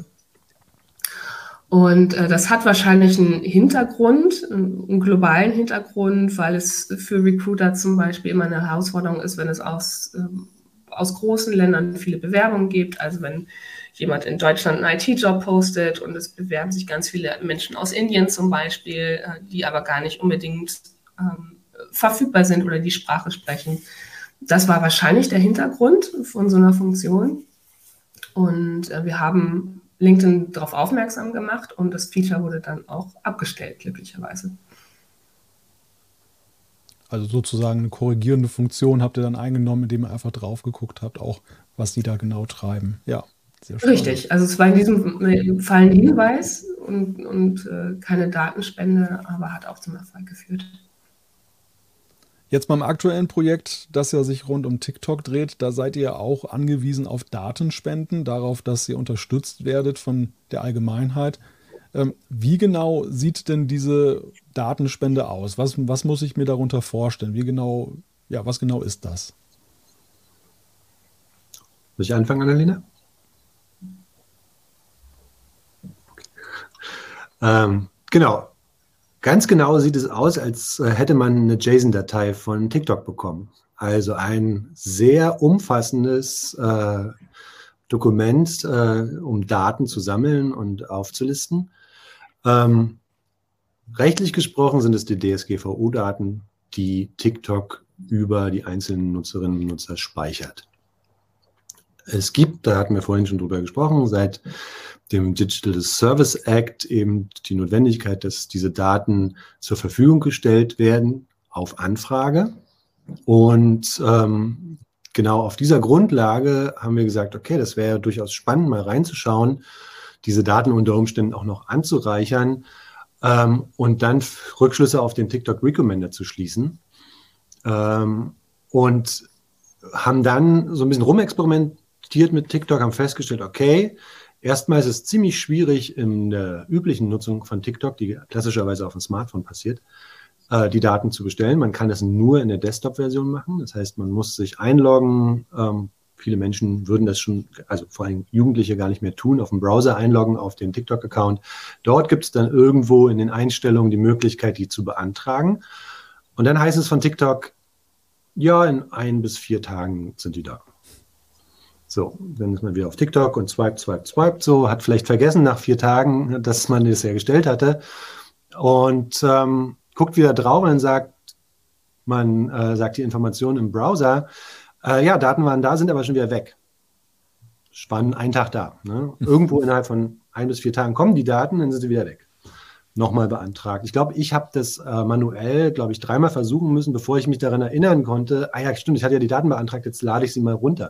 [SPEAKER 2] Und das hat wahrscheinlich einen Hintergrund, einen globalen Hintergrund, weil es für Recruiter zum Beispiel immer eine Herausforderung ist, wenn es aus großen Ländern viele Bewerbungen gibt. Also wenn jemand in Deutschland einen IT-Job postet und es bewerben sich ganz viele Menschen aus Indien zum Beispiel, die aber gar nicht unbedingt verfügbar sind oder die Sprache sprechen. Das war wahrscheinlich der Hintergrund von so einer Funktion. Und wir haben LinkedIn darauf aufmerksam gemacht und das Feature wurde dann auch abgestellt, glücklicherweise.
[SPEAKER 1] Also sozusagen eine korrigierende Funktion habt ihr dann eingenommen, indem ihr einfach drauf geguckt habt, auch was die da genau treiben. Ja, sehr schön.
[SPEAKER 2] Richtig, also es war in diesem Fall ein Hinweis und keine Datenspende, aber hat auch zum Erfolg geführt.
[SPEAKER 1] Jetzt beim aktuellen Projekt, das ja sich rund um TikTok dreht, da seid ihr auch angewiesen auf Datenspenden, darauf, dass ihr unterstützt werdet von der Allgemeinheit. Wie genau sieht denn diese Datenspende aus? Was muss ich mir darunter vorstellen? Was genau ist das?
[SPEAKER 3] Soll ich anfangen, Annalena? Genau. Ganz genau sieht es aus, als hätte man eine JSON-Datei von TikTok bekommen. Also ein sehr umfassendes Dokument, um Daten zu sammeln und aufzulisten. Rechtlich gesprochen sind es die DSGVO-Daten, die TikTok über die einzelnen Nutzerinnen und Nutzer speichert. Es gibt, da hatten wir vorhin schon drüber gesprochen, seit dem Digital Service Act eben die Notwendigkeit, dass diese Daten zur Verfügung gestellt werden auf Anfrage. Und genau auf dieser Grundlage haben wir gesagt, okay, das wäre durchaus spannend, mal reinzuschauen, diese Daten unter Umständen auch noch anzureichern und dann Rückschlüsse auf den TikTok Recommender zu schließen. Und haben dann so ein bisschen rumexperimentiert mit TikTok, haben festgestellt, okay, erstmal ist es ziemlich schwierig in der üblichen Nutzung von TikTok, die klassischerweise auf dem Smartphone passiert, die Daten zu bestellen. Man kann das nur in der Desktop-Version machen. Das heißt, man muss sich einloggen. Viele Menschen würden das schon, also vor allem Jugendliche, gar nicht mehr tun, auf dem Browser einloggen, auf den TikTok-Account. Dort gibt es dann irgendwo in den Einstellungen die Möglichkeit, die zu beantragen. Und dann heißt es von TikTok, ja, in 1 bis 4 Tagen sind die da. So, dann ist man wieder auf TikTok und swiped, so, hat vielleicht vergessen nach 4 Tagen, dass man das ja gestellt hatte. Und guckt wieder drauf und dann sagt die Information im Browser, ja, Daten waren da, sind aber schon wieder weg. Spannend, einen Tag da. Ne? Irgendwo innerhalb von 1 bis 4 Tagen kommen die Daten, dann sind sie wieder weg. Nochmal beantragt. Ich glaube, ich habe das manuell, 3-mal versuchen müssen, bevor ich mich daran erinnern konnte, ja, stimmt, ich hatte ja die Daten beantragt, jetzt lade ich sie mal runter.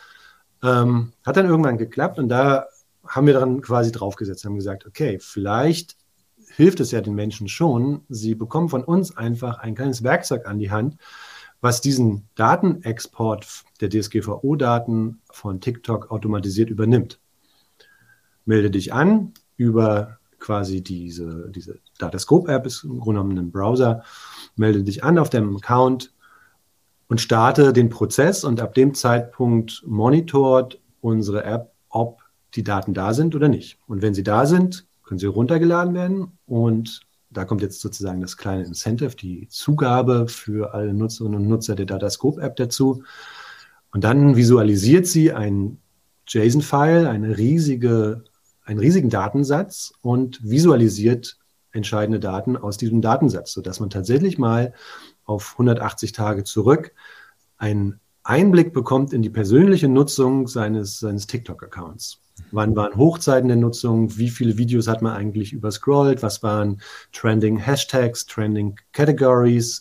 [SPEAKER 3] Hat dann irgendwann geklappt und da haben wir dann quasi draufgesetzt, haben gesagt, okay, vielleicht hilft es ja den Menschen schon, sie bekommen von uns einfach ein kleines Werkzeug an die Hand, was diesen Datenexport der DSGVO-Daten von TikTok automatisiert übernimmt. Melde dich an über quasi diese Datascope-App, ist im Grunde genommen ein Browser, melde dich an auf deinem Account und starte den Prozess und ab dem Zeitpunkt monitort unsere App, ob die Daten da sind oder nicht. Und wenn sie da sind, können sie runtergeladen werden und da kommt jetzt sozusagen das kleine Incentive, die Zugabe für alle Nutzerinnen und Nutzer der Datascope-App dazu. Und dann visualisiert sie ein JSON-File, einen riesigen Datensatz und visualisiert entscheidende Daten aus diesem Datensatz, sodass man tatsächlich mal auf 180 Tage zurück einen Einblick bekommt in die persönliche Nutzung seines TikTok-Accounts. Wann waren Hochzeiten der Nutzung? Wie viele Videos hat man eigentlich überscrollt? Was waren Trending Hashtags, Trending Categories?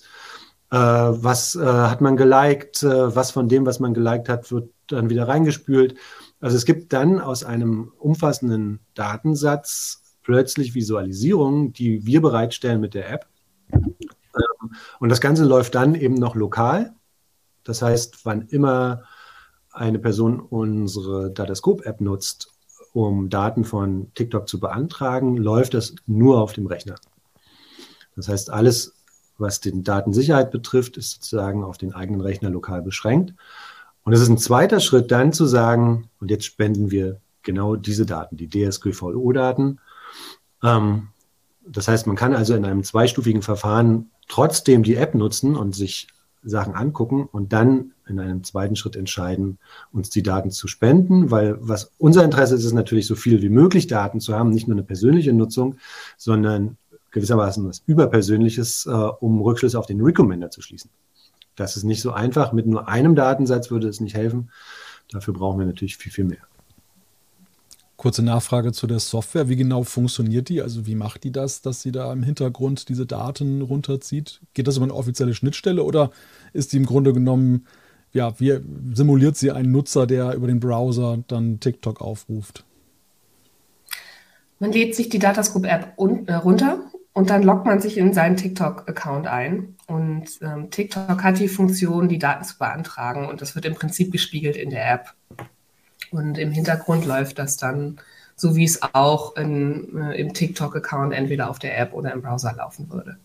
[SPEAKER 3] Was hat man geliked? Was von dem, was man geliked hat, wird dann wieder reingespült? Also es gibt dann aus einem umfassenden Datensatz plötzlich Visualisierungen, die wir bereitstellen mit der App. Und das Ganze läuft dann eben noch lokal. Das heißt, wann immer eine Person unsere Datascope-App nutzt, um Daten von TikTok zu beantragen, läuft das nur auf dem Rechner. Das heißt, alles, was die Datensicherheit betrifft, ist sozusagen auf den eigenen Rechner lokal beschränkt. Und es ist ein zweiter Schritt dann zu sagen, und jetzt spenden wir genau diese Daten, die DSGVO-Daten. Das heißt, man kann also in einem zweistufigen Verfahren trotzdem die App nutzen und sich Sachen angucken und dann in einem zweiten Schritt entscheiden, uns die Daten zu spenden, weil was unser Interesse ist, ist natürlich so viel wie möglich Daten zu haben, nicht nur eine persönliche Nutzung, sondern gewissermaßen was Überpersönliches, um Rückschlüsse auf den Recommender zu schließen. Das ist nicht so einfach. Mit nur einem Datensatz würde es nicht helfen. Dafür brauchen wir natürlich viel, viel mehr.
[SPEAKER 1] Kurze Nachfrage zu der Software. Wie genau funktioniert die? Also wie macht die das, dass sie da im Hintergrund diese Daten runterzieht? Geht das über eine offizielle Schnittstelle oder ist die im Grunde genommen, ja, wie simuliert sie einen Nutzer, der über den Browser dann TikTok aufruft?
[SPEAKER 2] Man lädt sich die Datascope-App runter und dann loggt man sich in seinen TikTok-Account ein. Und TikTok hat die Funktion, die Daten zu beantragen und das wird im Prinzip gespiegelt in der App. Und im Hintergrund läuft das dann, so wie es auch im TikTok-Account entweder auf der App oder im Browser laufen würde.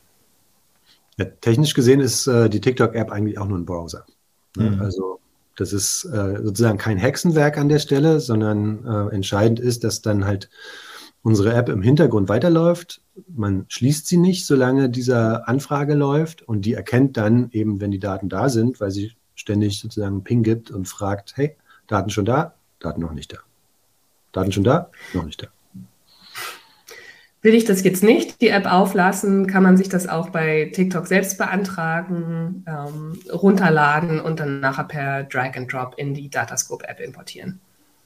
[SPEAKER 3] Ja, technisch gesehen ist die TikTok-App eigentlich auch nur ein Browser.
[SPEAKER 1] Mhm.
[SPEAKER 3] Also das ist sozusagen kein Hexenwerk an der Stelle, sondern entscheidend ist, dass dann halt unsere App im Hintergrund weiterläuft. Man schließt sie nicht, solange diese Anfrage läuft und die erkennt dann eben, wenn die Daten da sind, weil sie ständig sozusagen einen Ping gibt und fragt, hey, Daten schon da, Daten noch nicht da. Daten schon da, noch nicht da.
[SPEAKER 2] Will ich das jetzt nicht, die App auflassen, kann man sich das auch bei TikTok selbst beantragen, runterladen und dann nachher per Drag and Drop in die Datascope-App importieren.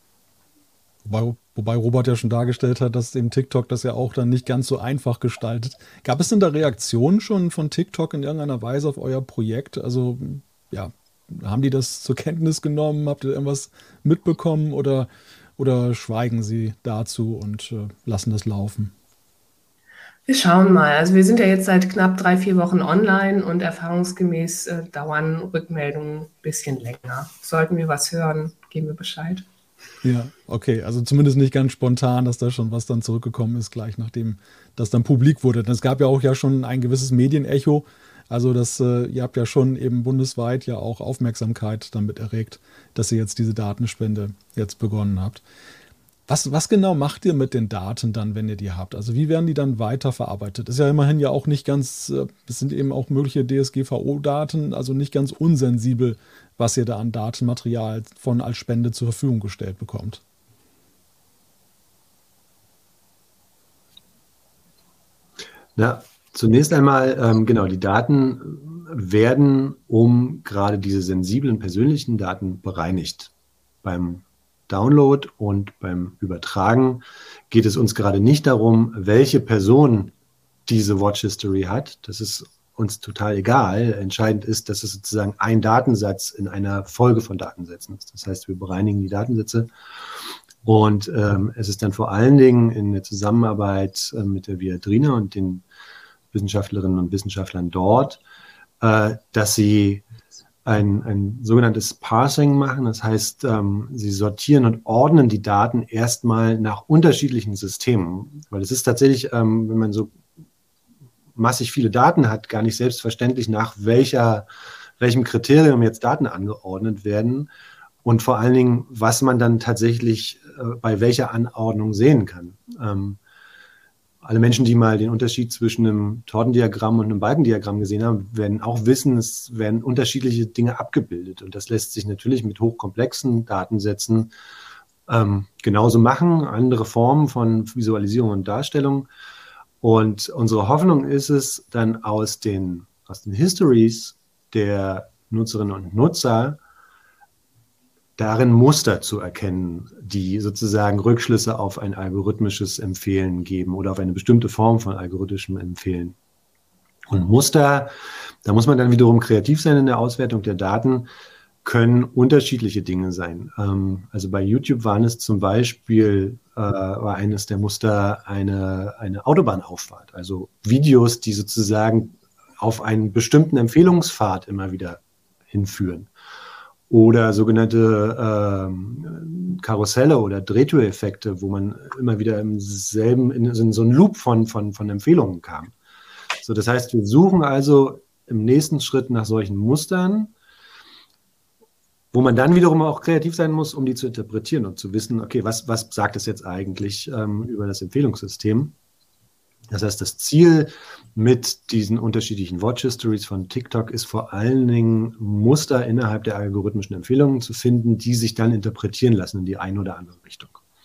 [SPEAKER 1] Wobei Robert ja schon dargestellt hat, dass eben TikTok das ja auch dann nicht ganz so einfach gestaltet. Gab es denn da Reaktionen schon von TikTok in irgendeiner Weise auf euer Projekt? Also ja, haben die das zur Kenntnis genommen? Habt ihr irgendwas mitbekommen oder schweigen sie dazu und lassen das laufen?
[SPEAKER 2] Wir schauen mal. Also wir sind ja jetzt seit knapp 3-4 Wochen online und erfahrungsgemäß dauern Rückmeldungen ein bisschen länger. Sollten wir was hören, geben wir Bescheid.
[SPEAKER 1] Ja, okay. Also zumindest nicht ganz spontan, dass da schon was dann zurückgekommen ist, gleich nachdem das dann publik wurde. Es gab ja auch ja schon ein gewisses Medienecho. Also ihr habt ja schon eben bundesweit ja auch Aufmerksamkeit damit erregt, dass ihr jetzt diese Datenspende jetzt begonnen habt. Was genau macht ihr mit den Daten dann, wenn ihr die habt? Also wie werden die dann weiterverarbeitet? Ist ja immerhin ja auch nicht ganz, es sind eben auch mögliche DSGVO-Daten, also nicht ganz unsensibel, was ihr da an Datenmaterial als Spende zur Verfügung gestellt bekommt.
[SPEAKER 3] Na, Zunächst einmal, genau, die Daten werden um gerade diese sensiblen persönlichen Daten bereinigt. Beim Download und beim Übertragen geht es uns gerade nicht darum, welche Person diese Watch History hat. Das ist uns total egal. Entscheidend ist, dass es sozusagen ein Datensatz in einer Folge von Datensätzen ist. Das heißt, wir bereinigen die Datensätze. Und es ist dann vor allen Dingen in der Zusammenarbeit mit der Viadrina und den Wissenschaftlerinnen und Wissenschaftlern dort, dass sie ein sogenanntes Parsing machen. Das heißt, sie sortieren und ordnen die Daten erstmal nach unterschiedlichen Systemen. Weil es ist tatsächlich, wenn man so massig viele Daten hat, gar nicht selbstverständlich, nach welchem Kriterium jetzt Daten angeordnet werden und vor allen Dingen, was man dann tatsächlich bei welcher Anordnung sehen kann. Alle Menschen, die mal den Unterschied zwischen einem Tortendiagramm und einem Balkendiagramm gesehen haben, werden auch wissen, es werden unterschiedliche Dinge abgebildet. Und das lässt sich natürlich mit hochkomplexen Datensätzen genauso machen, andere Formen von Visualisierung und Darstellung. Und unsere Hoffnung ist es, dann aus den Histories der Nutzerinnen und Nutzer darin Muster zu erkennen, die sozusagen Rückschlüsse auf ein algorithmisches Empfehlen geben oder auf eine bestimmte Form von algorithmischem Empfehlen. Und Muster, da muss man dann wiederum kreativ sein in der Auswertung der Daten, können unterschiedliche Dinge sein. Also bei YouTube waren es zum Beispiel, war eines der Muster eine Autobahnauffahrt, also Videos, die sozusagen auf einen bestimmten Empfehlungspfad immer wieder hinführen. Oder sogenannte Karusselle oder Drehtüreffekte, wo man immer wieder in so einen Loop von Empfehlungen kam. So, das heißt, wir suchen also im nächsten Schritt nach solchen Mustern, wo man dann wiederum auch kreativ sein muss, um die zu interpretieren und zu wissen, okay, was sagt es jetzt eigentlich über das Empfehlungssystem? Das heißt, das Ziel mit diesen unterschiedlichen Watch Histories von TikTok ist vor allen Dingen Muster innerhalb der algorithmischen Empfehlungen zu finden, die sich dann interpretieren lassen in die eine oder andere Richtung.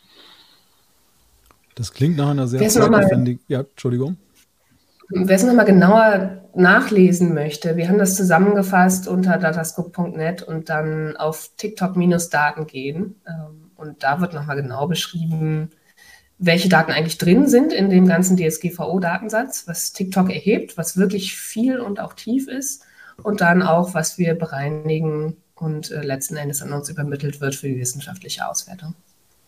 [SPEAKER 1] Das klingt nach einer sehr zeitaufwendigen... Ja, Entschuldigung.
[SPEAKER 2] Wer es nochmal genauer nachlesen möchte, wir haben das zusammengefasst unter datascope.net und dann auf TikTok-Daten gehen. Und da wird nochmal genau beschrieben, welche Daten eigentlich drin sind in dem ganzen DSGVO-Datensatz, was TikTok erhebt, was wirklich viel und auch tief ist und dann auch, was wir bereinigen und letzten Endes an uns übermittelt wird für die wissenschaftliche Auswertung.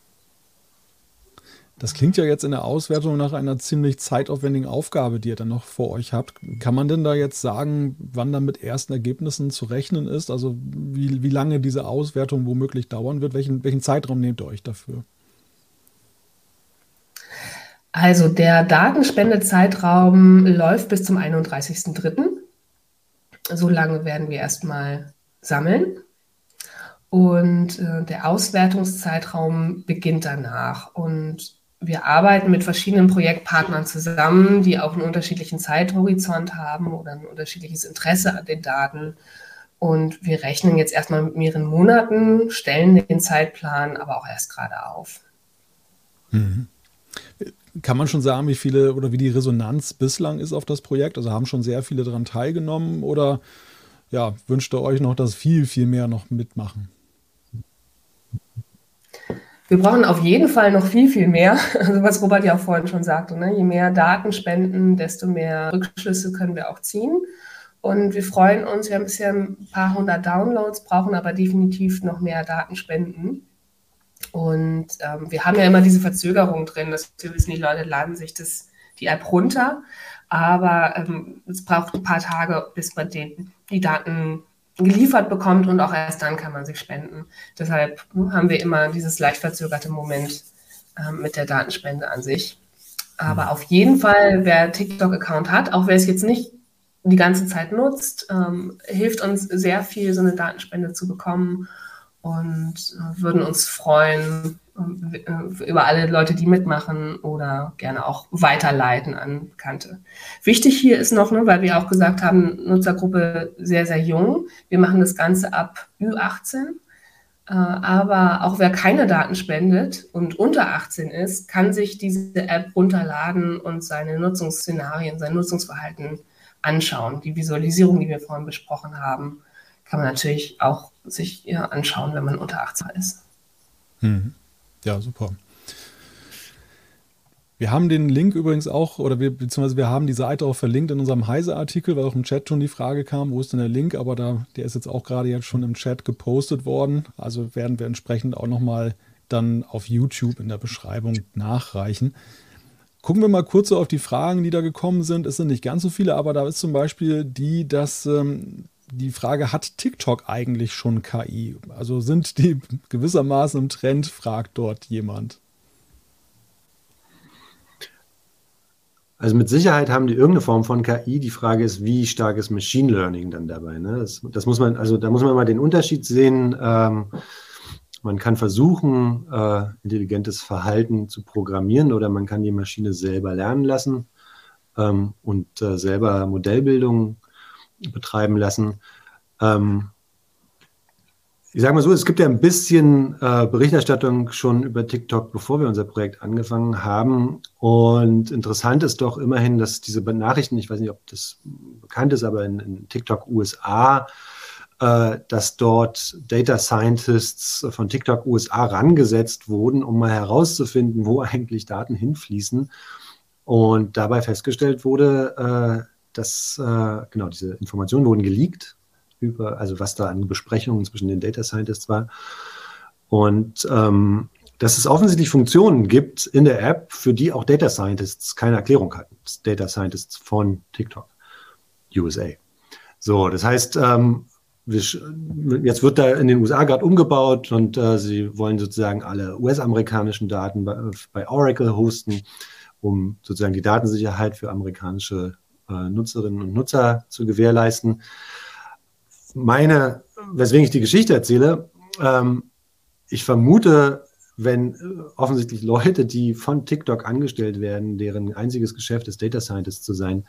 [SPEAKER 1] Das klingt ja jetzt in der Auswertung nach einer ziemlich zeitaufwendigen Aufgabe, die ihr dann noch vor euch habt. Kann man denn da jetzt sagen, wann dann mit ersten Ergebnissen zu rechnen ist? Also wie lange diese Auswertung womöglich dauern wird? Welchen Zeitraum nehmt ihr euch dafür?
[SPEAKER 2] Also der Datenspendezeitraum läuft bis zum 31.03. So lange werden wir erstmal sammeln. Und der Auswertungszeitraum beginnt danach. Und wir arbeiten mit verschiedenen Projektpartnern zusammen, die auch einen unterschiedlichen Zeithorizont haben oder ein unterschiedliches Interesse an den Daten. Und wir rechnen jetzt erstmal mit mehreren Monaten, stellen den Zeitplan aber auch erst gerade auf.
[SPEAKER 1] Mhm. Kann man schon sagen, wie viele oder wie die Resonanz bislang ist auf das Projekt? Also haben schon sehr viele daran teilgenommen oder ja, wünscht ihr euch noch, dass viel, viel mehr noch mitmachen?
[SPEAKER 2] Wir brauchen auf jeden Fall noch viel, viel mehr. Also was Robert ja auch vorhin schon sagte, ne? Je mehr Daten spenden, desto mehr Rückschlüsse können wir auch ziehen. Und wir freuen uns, wir haben bisher ein paar hundert Downloads, brauchen aber definitiv noch mehr Datenspenden. Und wir haben ja immer diese Verzögerung drin, dass wir wissen, die Leute laden sich die App runter, aber es braucht ein paar Tage, bis man die Daten geliefert bekommt und auch erst dann kann man sich spenden. Deshalb haben wir immer dieses leicht verzögerte Moment mit der Datenspende an sich. Aber auf jeden Fall, wer TikTok-Account hat, auch wer es jetzt nicht die ganze Zeit nutzt, hilft uns sehr viel, so eine Datenspende zu bekommen und würden uns freuen über alle Leute, die mitmachen oder gerne auch weiterleiten an Bekannte. Wichtig hier ist noch, weil wir auch gesagt haben, Nutzergruppe sehr, sehr jung. Wir machen das Ganze ab Ü18. Aber auch wer keine Daten spendet und unter 18 ist, kann sich diese App runterladen und seine Nutzungsszenarien, sein Nutzungsverhalten anschauen. Die Visualisierung, die wir vorhin besprochen haben, kann man natürlich auch sich anschauen, wenn man unter 18 ist.
[SPEAKER 1] Ja, super. Wir haben den Link übrigens auch, beziehungsweise wir haben die Seite auch verlinkt in unserem Heise-Artikel, weil auch im Chat schon die Frage kam, wo ist denn der Link? Aber der ist jetzt auch gerade jetzt schon im Chat gepostet worden. Also werden wir entsprechend auch nochmal dann auf YouTube in der Beschreibung nachreichen. Gucken wir mal kurz so auf die Fragen, die da gekommen sind. Es sind nicht ganz so viele, aber da ist zum Beispiel die Frage, hat TikTok eigentlich schon KI? Also sind die gewissermaßen im Trend, fragt dort jemand.
[SPEAKER 3] Also mit Sicherheit haben die irgendeine Form von KI. Die Frage ist, wie stark ist Machine Learning dann dabei? Ne? Da muss man mal den Unterschied sehen. Man kann versuchen, intelligentes Verhalten zu programmieren, oder man kann die Maschine selber lernen lassen und selber Modellbildung betreiben lassen. Ich sage mal so, es gibt ja ein bisschen Berichterstattung schon über TikTok, bevor wir unser Projekt angefangen haben. Und interessant ist doch immerhin, dass diese Nachrichten, ich weiß nicht, ob das bekannt ist, aber in TikTok USA, dass dort Data Scientists von TikTok USA rangesetzt wurden, um mal herauszufinden, wo eigentlich Daten hinfließen. Und dabei festgestellt wurde, dass diese Informationen wurden geleakt, also was da an Besprechungen zwischen den Data Scientists war. Und dass es offensichtlich Funktionen gibt in der App, für die auch Data Scientists keine Erklärung hatten. Data Scientists von TikTok USA. So, das heißt, jetzt wird da in den USA gerade umgebaut und sie wollen sozusagen alle US-amerikanischen Daten bei Oracle hosten, um sozusagen die Datensicherheit für amerikanische Nutzerinnen und Nutzer zu gewährleisten. Weswegen ich die Geschichte erzähle, ich vermute, wenn offensichtlich Leute, die von TikTok angestellt werden, deren einziges Geschäft ist, Data Scientist zu sein,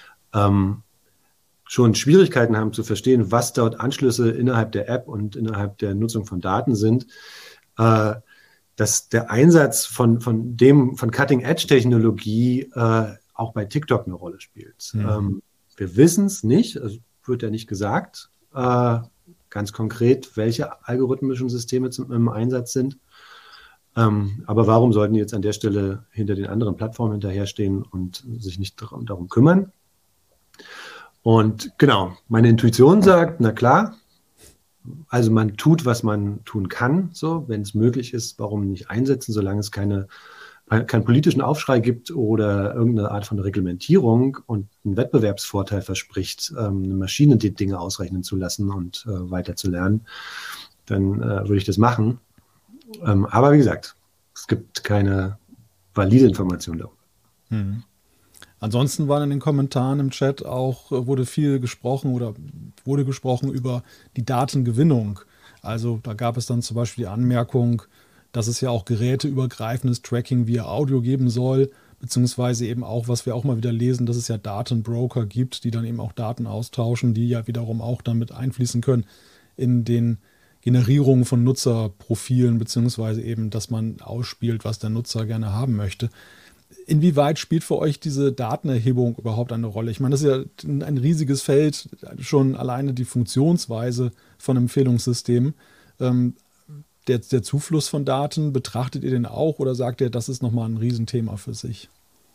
[SPEAKER 3] schon Schwierigkeiten haben zu verstehen, was dort Anschlüsse innerhalb der App und innerhalb der Nutzung von Daten sind, dass der Einsatz von Cutting-Edge-Technologie auch bei TikTok eine Rolle spielt. Wir wissen es nicht, also wird ja nicht gesagt, ganz konkret, welche algorithmischen Systeme im Einsatz sind. Aber warum sollten die jetzt an der Stelle hinter den anderen Plattformen hinterherstehen und sich nicht darum kümmern? Und genau, meine Intuition sagt, na klar, also man tut, was man tun kann, so, wenn es möglich ist, warum nicht einsetzen, solange es keinen politischen Aufschrei gibt oder irgendeine Art von Reglementierung und einen Wettbewerbsvorteil verspricht, eine Maschine die Dinge ausrechnen zu lassen und weiter zu lernen, dann würde ich das machen. Aber wie gesagt, es gibt keine valide Information darüber.
[SPEAKER 1] Ansonsten waren in den Kommentaren im Chat auch, wurde gesprochen über die Datengewinnung. Also da gab es dann zum Beispiel die Anmerkung, dass es ja auch geräteübergreifendes Tracking via Audio geben soll, beziehungsweise eben auch, was wir auch mal wieder lesen, dass es ja Datenbroker gibt, die dann eben auch Daten austauschen, die ja wiederum auch damit einfließen können in den Generierungen von Nutzerprofilen, beziehungsweise eben, dass man ausspielt, was der Nutzer gerne haben möchte. Inwieweit spielt für euch diese Datenerhebung überhaupt eine Rolle? Ich meine, das ist ja ein riesiges Feld, schon alleine die Funktionsweise von Empfehlungssystemen. Der Zufluss von Daten, betrachtet ihr den auch oder sagt ihr, das ist nochmal ein Riesenthema für sich?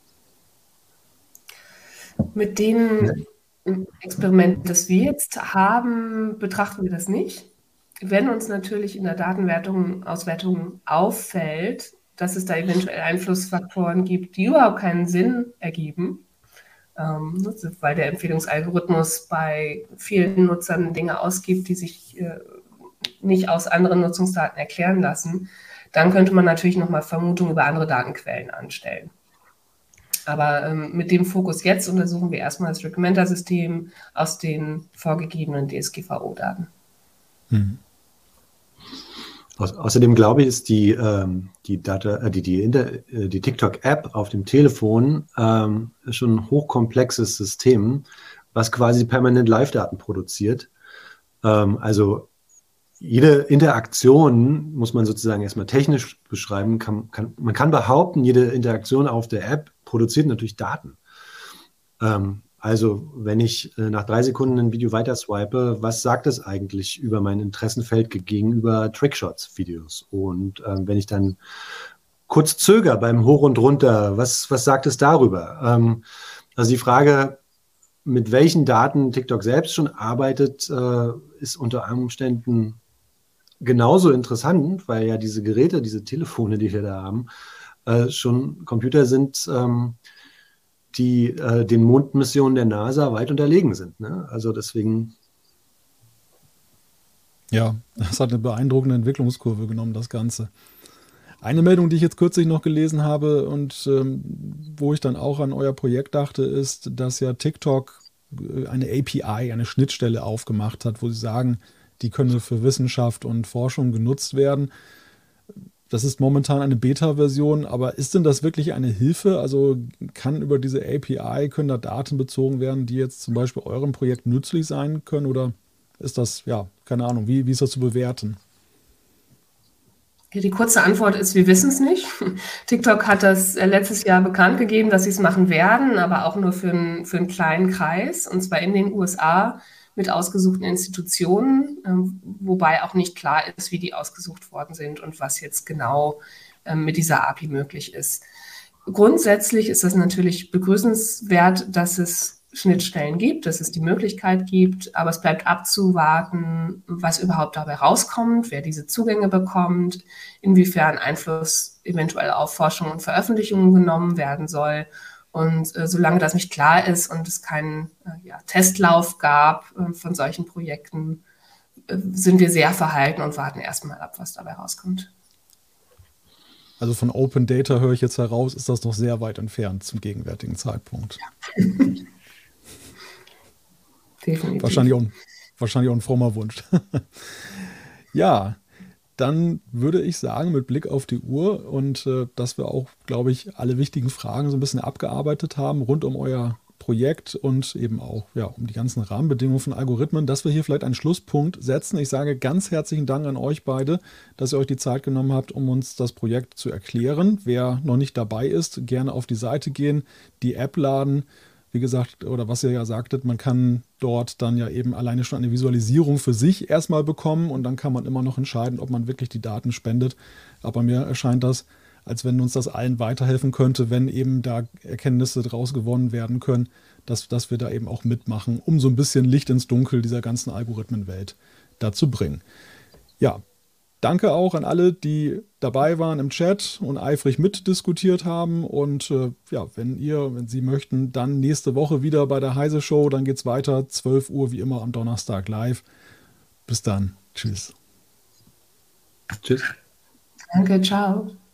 [SPEAKER 2] Mit den Experimenten, das wir jetzt haben, betrachten wir das nicht. Wenn uns natürlich in der Auswertung auffällt, dass es da eventuell Einflussfaktoren gibt, die überhaupt keinen Sinn ergeben, weil der Empfehlungsalgorithmus bei vielen Nutzern Dinge ausgibt, die sich nicht aus anderen Nutzungsdaten erklären lassen, dann könnte man natürlich nochmal Vermutungen über andere Datenquellen anstellen. Aber mit dem Fokus jetzt untersuchen wir erstmal das Recommender-System aus den vorgegebenen DSGVO-Daten.
[SPEAKER 3] Außerdem glaube ich, ist die TikTok-App auf dem Telefon schon ein hochkomplexes System, was quasi permanent Live-Daten produziert. Also jede Interaktion muss man sozusagen erstmal technisch beschreiben. Man kann behaupten, jede Interaktion auf der App produziert natürlich Daten. Also wenn ich nach 3 Sekunden ein Video weiter swipe, was sagt es eigentlich über mein Interessenfeld gegenüber Trickshots-Videos? Und wenn ich dann kurz zögere beim Hoch und Runter, was sagt es darüber? Also die Frage, mit welchen Daten TikTok selbst schon arbeitet, ist unter Umständen genauso interessant, weil ja diese Geräte, diese Telefone, die wir da haben, schon Computer sind, die den Mondmissionen der NASA weit unterlegen sind. Ne? Also deswegen.
[SPEAKER 1] Ja, das hat eine beeindruckende Entwicklungskurve genommen, das Ganze. Eine Meldung, die ich jetzt kürzlich noch gelesen habe und wo ich dann auch an euer Projekt dachte, ist, dass ja TikTok eine API, eine Schnittstelle aufgemacht hat, wo sie sagen, die können für Wissenschaft und Forschung genutzt werden. Das ist momentan eine Beta-Version, aber ist denn das wirklich eine Hilfe? Also kann über diese API, können da Daten bezogen werden, die jetzt zum Beispiel eurem Projekt nützlich sein können? Oder ist das, ja, keine Ahnung, wie ist das zu bewerten?
[SPEAKER 2] Die kurze Antwort ist, wir wissen es nicht. TikTok hat das letztes Jahr bekannt gegeben, dass sie es machen werden, aber auch nur für einen kleinen Kreis, und zwar in den USA mit ausgesuchten Institutionen, wobei auch nicht klar ist, wie die ausgesucht worden sind und was jetzt genau mit dieser API möglich ist. Grundsätzlich ist das natürlich begrüßenswert, dass es Schnittstellen gibt, dass es die Möglichkeit gibt, aber es bleibt abzuwarten, was überhaupt dabei rauskommt, wer diese Zugänge bekommt, inwiefern Einfluss eventuell auf Forschung und Veröffentlichungen genommen werden soll. Und solange das nicht klar ist und es keinen Testlauf gab von solchen Projekten, sind wir sehr verhalten und warten erstmal ab, was dabei rauskommt.
[SPEAKER 1] Also von Open Data höre ich jetzt heraus, ist das noch sehr weit entfernt zum gegenwärtigen Zeitpunkt.
[SPEAKER 2] Ja. Definitiv.
[SPEAKER 1] Wahrscheinlich auch ein frommer Wunsch. Ja, dann würde ich sagen, mit Blick auf die Uhr und dass wir auch, glaube ich, alle wichtigen Fragen so ein bisschen abgearbeitet haben rund um euer Projekt und eben auch um die ganzen Rahmenbedingungen von Algorithmen, dass wir hier vielleicht einen Schlusspunkt setzen. Ich sage ganz herzlichen Dank an euch beide, dass ihr euch die Zeit genommen habt, um uns das Projekt zu erklären. Wer noch nicht dabei ist, gerne auf die Seite gehen, die App laden. Wie gesagt, oder was ihr ja sagtet, man kann dort dann ja eben alleine schon eine Visualisierung für sich erstmal bekommen und dann kann man immer noch entscheiden, ob man wirklich die Daten spendet. Aber mir erscheint das, als wenn uns das allen weiterhelfen könnte, wenn eben da Erkenntnisse draus gewonnen werden können, dass wir da eben auch mitmachen, um so ein bisschen Licht ins Dunkel dieser ganzen Algorithmenwelt da zu bringen. Ja, danke auch an alle, die dabei waren im Chat und eifrig mitdiskutiert haben. Und wenn Sie möchten, dann nächste Woche wieder bei der Heise Show. Dann geht es weiter, 12 Uhr wie immer am Donnerstag live. Bis dann. Tschüss.
[SPEAKER 3] Tschüss.
[SPEAKER 2] Danke, ciao.